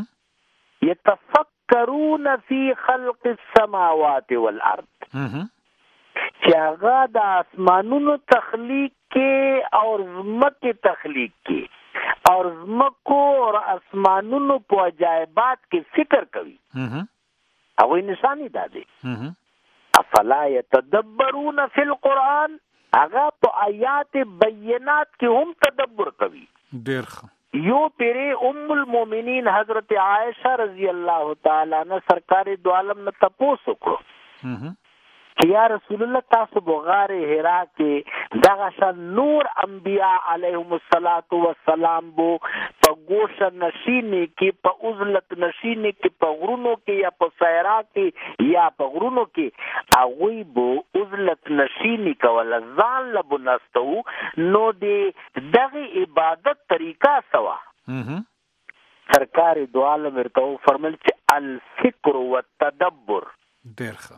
یتفکرون فی خلق السماوات والارض، چاگا دا آسمانون تخلیق کے اور زمک تخلیق کے اور زمکو اور آسمانون پا عجائبات کے فکر کوي. او انسانی دا دی. افلا یتدبرون فی القرآن، هغه په آیات بینات کې هم تدبر کوي. ډیر یو پیری ام المؤمنین حضرت عائشہ رضی اللہ تعالی عنہ سرکار دو عالم نه تپوس وکړو چې یا رسول الله تاسو بغار حرا کې دغه شان نور انبیاء علیهم الصلاۃ والسلام بو په ګوش نشینه کې په عزلت نشینه کې په غرونو کې یا په صحرا کې یا په غرونو کې هغه بو عزلت نشینه کول ځان لبنستو نو دې دغه عبادت طریقہ سوا سرکار دو عالم ورته فرمایل چې الفکر والتدبر ډېر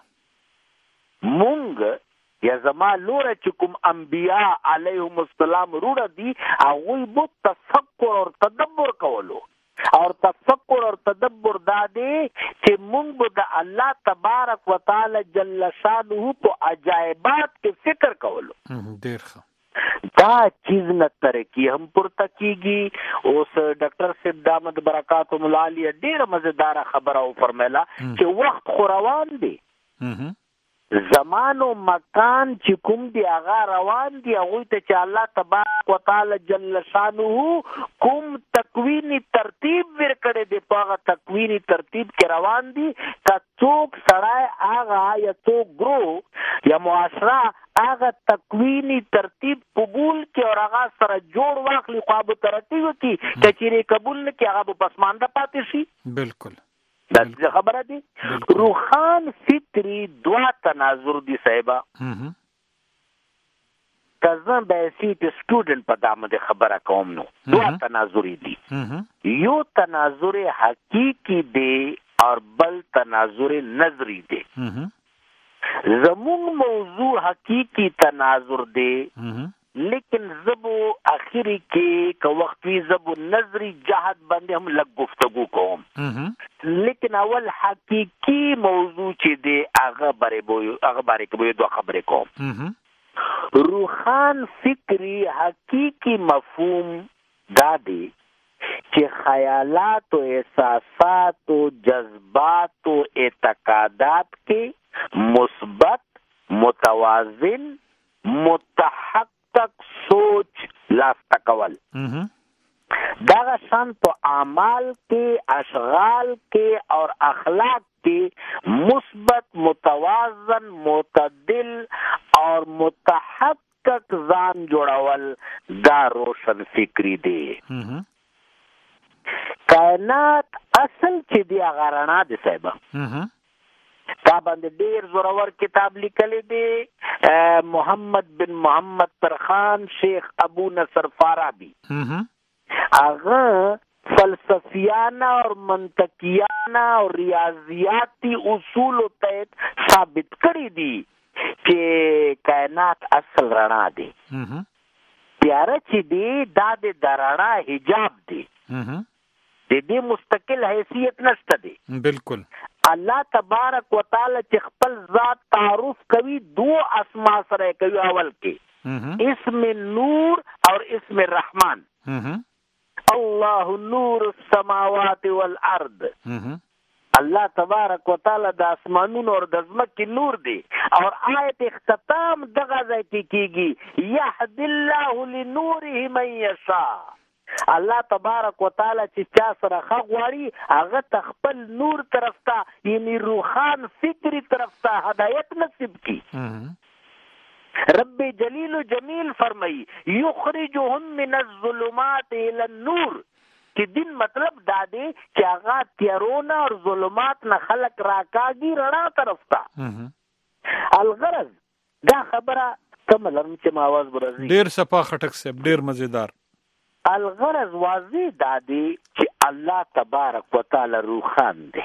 مونږ یا زما لور چې کوم انبیاء علیهم السلام روړه دي هغه بو تفکر او تدبر کولو او تفکر او تدبر دا دی چې مونږ د الله تبارک وتعالى جل شانه په عجایبات کې فکر کولو ډېر ښه دا چیز نه ترقی هم پورته کیږي. اوس ډاکټر صاحب دامت برکاتهم العالیه ډېر مزیدار خبره او فرمایله چې وخت خو روان دی زمان و مکان چې کوم دی هغه روان دی هغه ته چې الله تبارک وتعالى جل شانه کوم تکوینی ترتیب ورکړي دی په هغه تکوینی ترتیب کې روان دي که څوک سړی هغه یا څوک ګرو یا معاشره هغه تکوینی ترتیب قبول کې او هغه سره جوړ واخلي خو به ترتیب کې کچېرې قبول نه کې هغه به پسمانده پاتې شي. بالکل دا خبره دی. روحان فکری دوا تناظر دی صاحبہ کزن بیسیت سٹوڈنٹ په دامه د خبره کوم نو دوا تناظری دی یو تناظر حقیقی دی اور بل تناظر نظری دی. زمون موضوع حقیقی تناظر دی لیکن زبو آخری کې که وخت وی زبو نظری جهت باندې هم لږ گفتگو کوم لیکن اول حقیقی موضوع چې دی هغه بارے بو هغه بارے کې به دوه خبرې کوم. روحان فکری حقیقی مفهوم دا دی چې خیالات و احساسات و جذبات و اعتقادات کې مثبت متوازن متحق تک سوچ لاسته کول دغه شان په اعمال کې اشغال کې اور اخلاق کې مثبت متوازن معتدل اور متحقق ځان جوړول دا روشن فکری دی. کائنات اصل چې دی هغه رڼا دی صاحب. دا باندې ډیر زورور کتاب لیکلی دی محمد بن محمد ترخان شیخ ابو نصر فارابی. هغه فلسفیانه اور منطقیانه اور ریاضیاتی اصول تحت ثابت کړی دی چې کائنات اصل رڼا دی. تیاره چې دی دا د رڼا حجاب دی د دې مستقل حیثیت نشته دی. بالکل الله تبارک وتعالى چې خپل ذات تعارف کوي دو اسماء سره کوي اول کې اسم نور اور اسم الرحمن. الله نور السماوات والارض. الله تبارک وتعالى د اسمانونو اور د ځمکې نور دی اور آیت اختتام دغه ځای کې کیږي یهد الله لنوره من یشاء. الله تبارک وتعالى چې چا سره خغواړي هغه تخپل نور طرف ته یعنی روحان فکری طرف ته هدایت نصیب کی. رب جلیل و جمیل فرمائی یخرجهم من الظلمات الى النور کہ دن مطلب دا دے کہ هغه تیرونا اور ظلمات نه خلق راکاږي رڼا طرف ته. الغرض دا خبره کوم لرم چې ما आवाज برازي ډیر صفا خټک صاحب ډیر مزیدار. الغرض واضح دادی چې الله تبارک وتعالى روحان دی.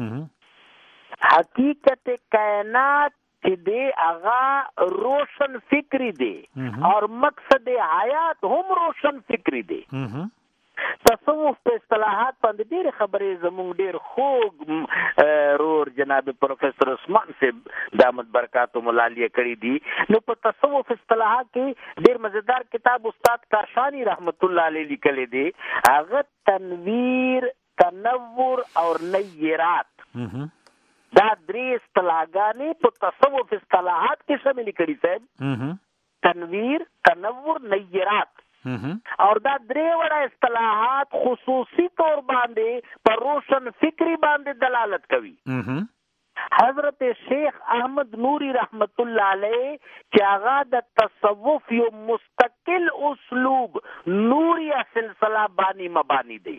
حقیقت کائنات چې دی هغه روشن فکری دی اور مقصد حیات هم روشن فکری دی. تصوف په اصطلاحات باندې ډېر خبرې زموږ ډېر خوږ رور جناب پروفیسر عثمان صاحب دامت برکاتهم العالیه کړي دي. نو په تصوف اصطلاحات کې ډېر مزیدار کتاب استاد کاشانی رحمت الله علیه لیکلی دی هغه تنویر تنور اور نیرات. دا درې اصطلاحګانې په تصوف اصطلاحات کې شامل کړي صاحب. تنویر تنور نیرات او دا درې وړه اصطلاحات خصوصي طور باندې پر روشن فکری باندې دلالت کوي. حضرت شیخ احمد نوری رحمت الله علیه چې هغه د تصوف یو مستقل اسلوب نوریه سلسله بانی مبانی دی.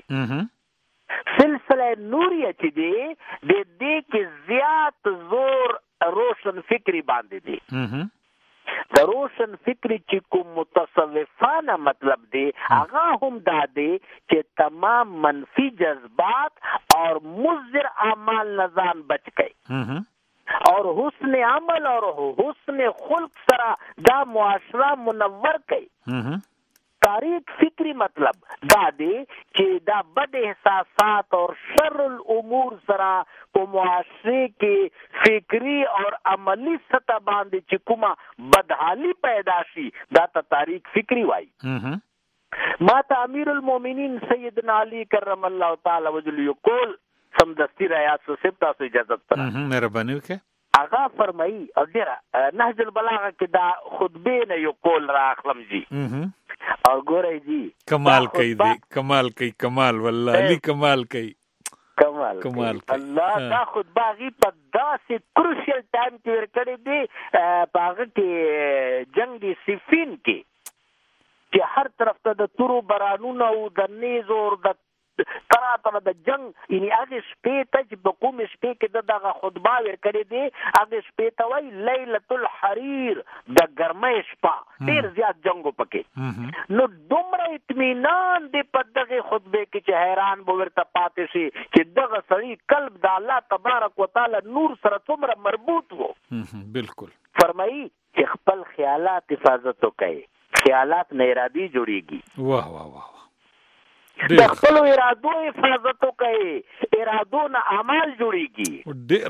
سلسله نوریه چې دی د دې کې زیات زور روشن فکری باندې دی. د روشن فکری چې کوم متصوفانه مطلب دی هغه هم دا دی چې تمام منفی جذبات اور مضر اعمال نظام بچ گئے اور حسن عمل اور حسن خلق سرا دا معاشرہ منور کئی. تاریخ فکری مطلب دا دی چې دا بد احساسات اور شر الامور سرا کو معاشرے کې فکری اور عملی سطح باندې چې کومه بدحالی پیدا شي دا ته تاریخ فکری وای. ما ته امیر المؤمنین سیدنا علی کرم الله تعالی وجل یقول سمدستی ریاض صاحب تاسو اجازه تر مهرباني وکړه. آغا فرمایي او ډیره نهج البلاغه کې دا خطبه نه یو کول راخلم جی او ګورئ جی کمال کوي دی کمال کوي کمال والله علی کمال کوي کمال کمال الله دا خطبه غي په داسې کروشل ټایم کې ورکړې دي پاغه کې جنگ صفین کې چې هر طرف ته د تورو برانونو او د نیزو او د ترا ترا د جنگ یعنی هغه شپې ته چې په کوم شپې کې د دغه خطبه ورکړې دي هغه شپې ته وای لیلۃ الحریر د ګرمۍ شپه ډیر زیات جنگو پکې نو دومره اطمینان دی په دغه خطبه کې چې حیران به ورته پاتې شي چې دغه سړی قلب د الله تبارک وتعالى نور سره څومره مربوط وو. بالکل فرمایي چې خپل خیالات حفاظت وکړي خیالات نه ارادي جوړيږي. واه واه واه د خپل ارادو حفاظت وکړي ارادو نه اعمال جوړيږي ډیر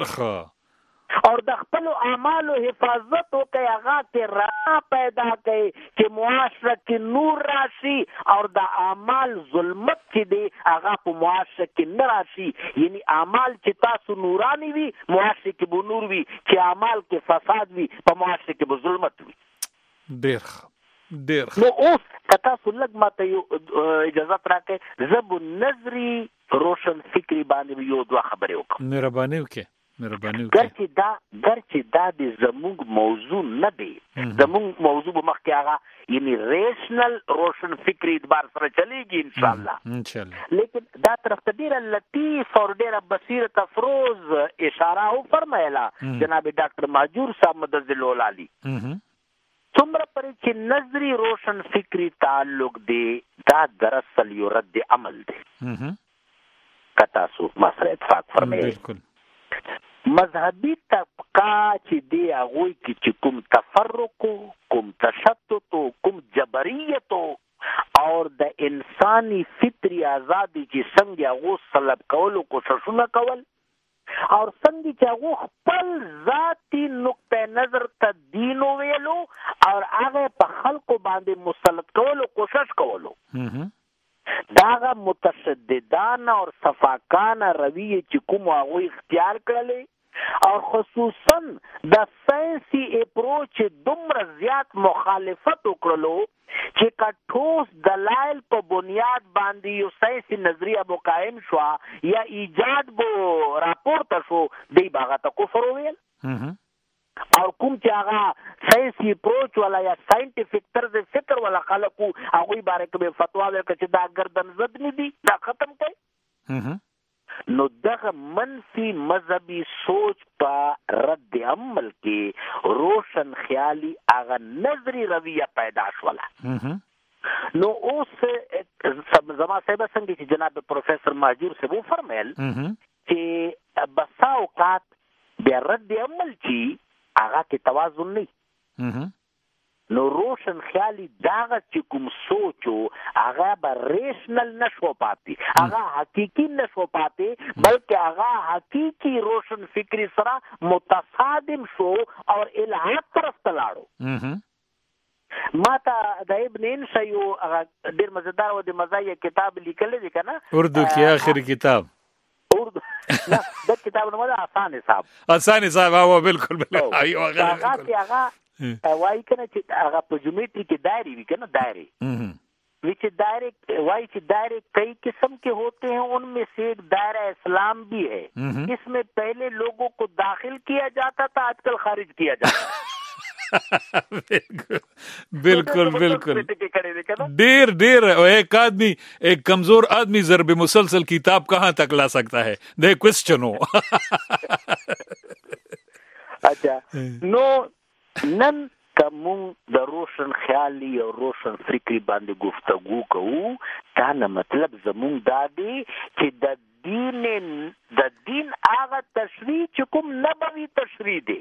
ښه اور د خپل اعمالو حفاظت وکړي هغه کې رڼا پیدا کړي چې معاشره کې نور راشي اور د اعمال ظلمت چې دی هغه په معاشره کې نه راشي یعنی اعمال چې تاسو نورانی وي معاشره کې به نور وي چې اعمال کې فساد وي په معاشره کې به ظلمت وي. ډیر ښه ډیر نو اوس کتا سولګ ماته یو اجازه راکې زب نظری روشن فکری باندې یو دوه خبرې وکم. مهرباني وکړه مهرباني وکړه. ګرچې دا ګرچې دا د زموږ موضوع نه دی زموږ موضوع به مخکې هغه یعنی ریشنل روشن فکری اعتبار سره چلیږي ان شاء الله ان شاء الله لیکن دا طرف ته ډیره لطیف اور ډیره بصیرت افروز اشاره او فرمایلا جناب ډاکټر ماجور صاحب مدذل العالی څومره پرې چې نظری روشن فکری تعلق دی دا دراصل یو رد عمل دی. کتا سو ما سره اتفاق فرمایي بالکل مذهبي طبقه چې دی هغه کې چې کوم تفرق کوم تشتت کوم جبریت اور د انساني فطري ازادي چې څنګه هغه سلب کولو کوششونه کول اور څنګه چې هغه خپل ذاتی نقطه نظر ته دین ویلو اور هغه په خلکو باندې مسلط کولو کوشش کولو داغه متشددانه اور صفاکانه رویه چې کوم هغه اختیار کړلې اور خصوصا د ساينسي اپروچ دومره زیات مخالفت وکړلو چې کټوس دلایل په بنیاد باندې یو ساينسي نظریه مو قائم شو یا ایجاد بو راپورته شو دی باغه ته کفر ویل اور کوم چې هغه ساينسي اپروچ ولا یا ساينټیفیک طرز فکر ولا خلقو هغه باره کې فتوا ورکړي چې دا گردن زد نه دي دا ختم کړي. نو دغه منفی مذهبي سوچ په رد عمل کې روشن خیالي هغه نظری رویه پیدا شوله. نو اوس زما صاحب څنګه چې جناب پروفیسور ماجور صاحب فرمایل چې بسا اوقات بیا رد عمل چې هغه کې توازن نه نو روشن خیالي داغه چې کوم سوچو هغه به ریشنل نشو پاتې هغه حقيقي نشو پاتې بلکې هغه حقيقي روشن فکری سره متصادم شو اور الہات طرف تلاړو. ما ته د ابن انشا یو ډیر مزیدار و د مزایه کتاب لیکل دي کنه اردو کې اخر کتاب اردو نه د کتاب نوم ده آسان حساب آسان حساب هو بالکل بالکل ایو هغه هغه وای کنه چې هغه په جیومټری کې دایره وی کنه دایره विच दायरे वाइच दायरे कई किस्म के होते हैं, उनमें से एक दायरा इस्लाम भी है। इसमें पहले लोगों को दाखिल किया जाता था, आजकल खारिज किया जाता है। बिल्कुल बिल्कुल डेर डेर एक आदमी एक कमजोर आदमी ज़रब मुसलसल किताब कहाँ तक ला सकता है, दे क्वेश्चन हो। अच्छा नो नन कमुंग द रोशन ख्याली और रोशन फिक्री बांधे गुफ्तगू कहू ताना मतलब जमुंग दादी कि द दीन द दीन आगा तशरीह चुकुम नबवी तशरीह दे,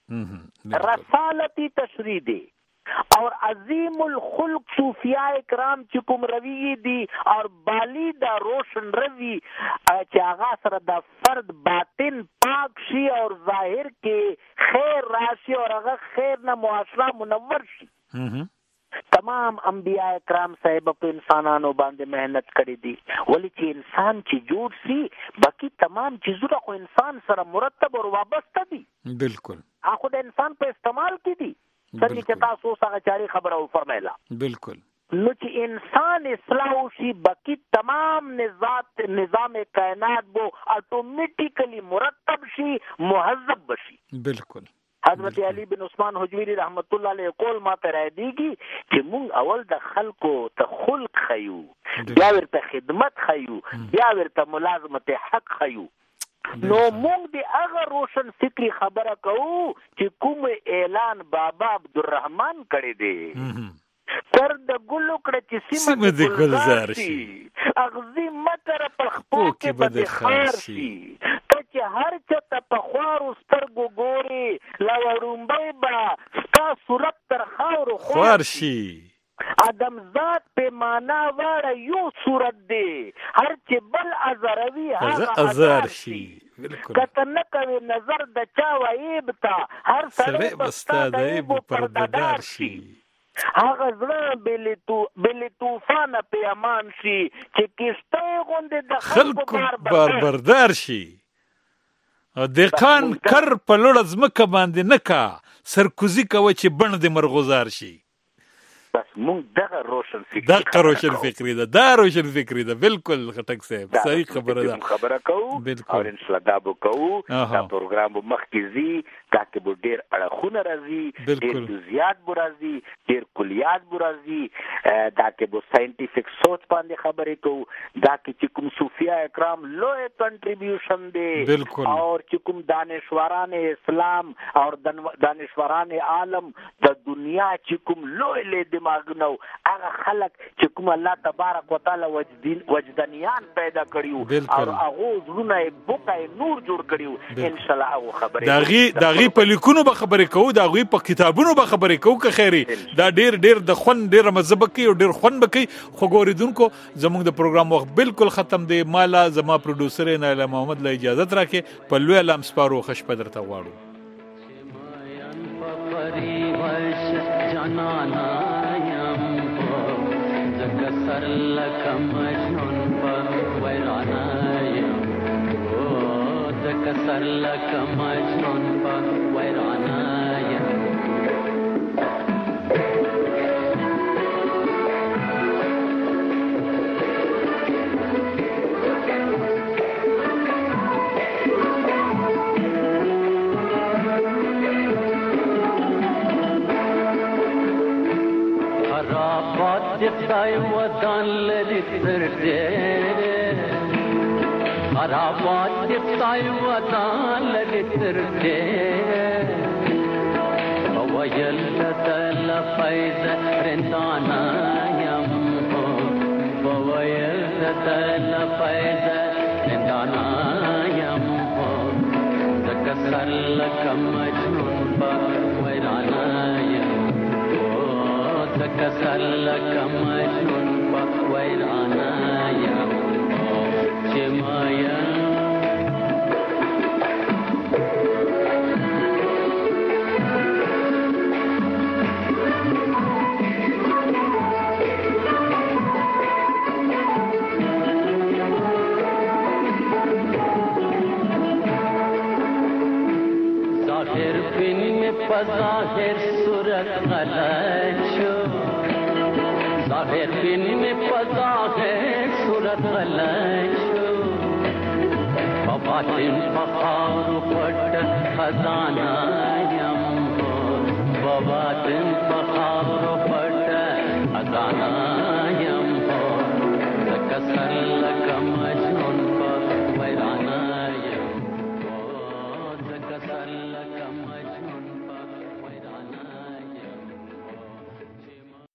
रसालती तशरीह दे और अजीमुल खुल्क सूफिया इकराम चुकुम रवी दी और बालिदा रोशन रवी चागा सरदा फर्द बातिन पाक शी और जाहिर के खैर राशि और अगर खैर न मुआशरा मुनव्वर शी। तमाम अंबिया इकराम साहिब पे इंसानानो बांधे मेहनत करी दी, वली ची इंसान ची जोड़ सी बाकी तमाम चीजों को इंसान सरा मुरतब और वाबस्ता दी। बिल्कुल आखुद इंसान पे इस्तेमाल की दी सनी चता सो साचारी खबर हो फरमाइला। बिल्कुल नुच इंसान इस्लाहुशी बाकी तमाम निजात निजाम कायनात वो ऑटोमेटिकली मुरतब शी मुहज्जब बशी। बिल्कुल हजरत अली बिन उस्मान हुजवीरी रहमतुल्लाह अलैह कोल मा पे रह दीगी कि मुंग अवल द खल्को त खुल्क खयू या वर त खिदमत खयू या वर त मुलाजमत हक खयू नो मुंग दे अगर रोशन फिक्री खबर कहू कि कुम ऐलान बाबा अब्दुर्रहमान करे दे कर द गुलुकड़ चिसिम दे गुलजारशी अगजी मतर पखपो के बदखारशी तच हर चत पखवार उस्तर गो गोरे लवरुंबे बा स्का सुरत तर खावर ख्वारशी आदम जात पे माना वाड़ा यू सूरत दे हर चे बल अजरवी अजरशी कतन कवे नजर द चावाइब था हर सरे बस्ता दैब पर्दादार शी आगज़ बेले तू बेले तूफान पे अमान शी चे किस्ते गुंदे द खल्क बार बरदार शी देखान कर पलोड़ अजमका बांधे नका सरकुजी कवे चे बन दे मरगुजार शी। बस मुंग दगा रोशन फिक्री दगा रोशन फिक्री दा दा रोशन फिक्री दा बिल्कुल खटक से सही खबर दा खबर कहू और इंशाल्लाह दाबो कहू दा प्रोग्राम मखकीजी ताकि वो देर अड़खुन राजी देर जुजियात बुराजी देर कुलियात बुराजी ताकि वो साइंटिफिक सोच पांदे खबर कहू ताकि चिकुम सूफिया इकराम लोए कंट्रीब्यूशन दे और चिकुम दानिशवारान इस्लाम और दानिशवारान आलम द दुनिया चिकुम लोए ले दिमागनो आगा खलक چې کوم الله تبارک وتعالى وجدین وجدانیان پیدا کړیو او هغه زونه بوکای نور جوړ کړیو ان شاء الله هغه خبره داغي داغي په لیکونو به خبرې کوو داغي په کتابونو به خبرې کوو که خیری دا ډیر ډیر د خون ډیر مزه بکی او ډیر خون بکی خو ګوریدونکو زموږ د پروګرام وخت بالکل ختم دی مالا زما پروډوسر نایله محمد له اجازه راکې په لوی لام سپارو خش پدرته غواړو لك مجنون بويرانايا تكسر لك مجنون بويرانايا خرابات ودان لدي تردي خرابات ودان لدي تردي وويل تل فايزة رندانا يمو وويل تل فايزة رندانا يمو تكسر لك مجنون بويرانا يمو تكسر لك مجنون بويرانا يمو جمايا ظاهر بن में ظاهر सूरत गलत शो ظاهر फिन में पता है सूरत लशो बाबातिन पखार पट खजाना यम बाबातिन पखार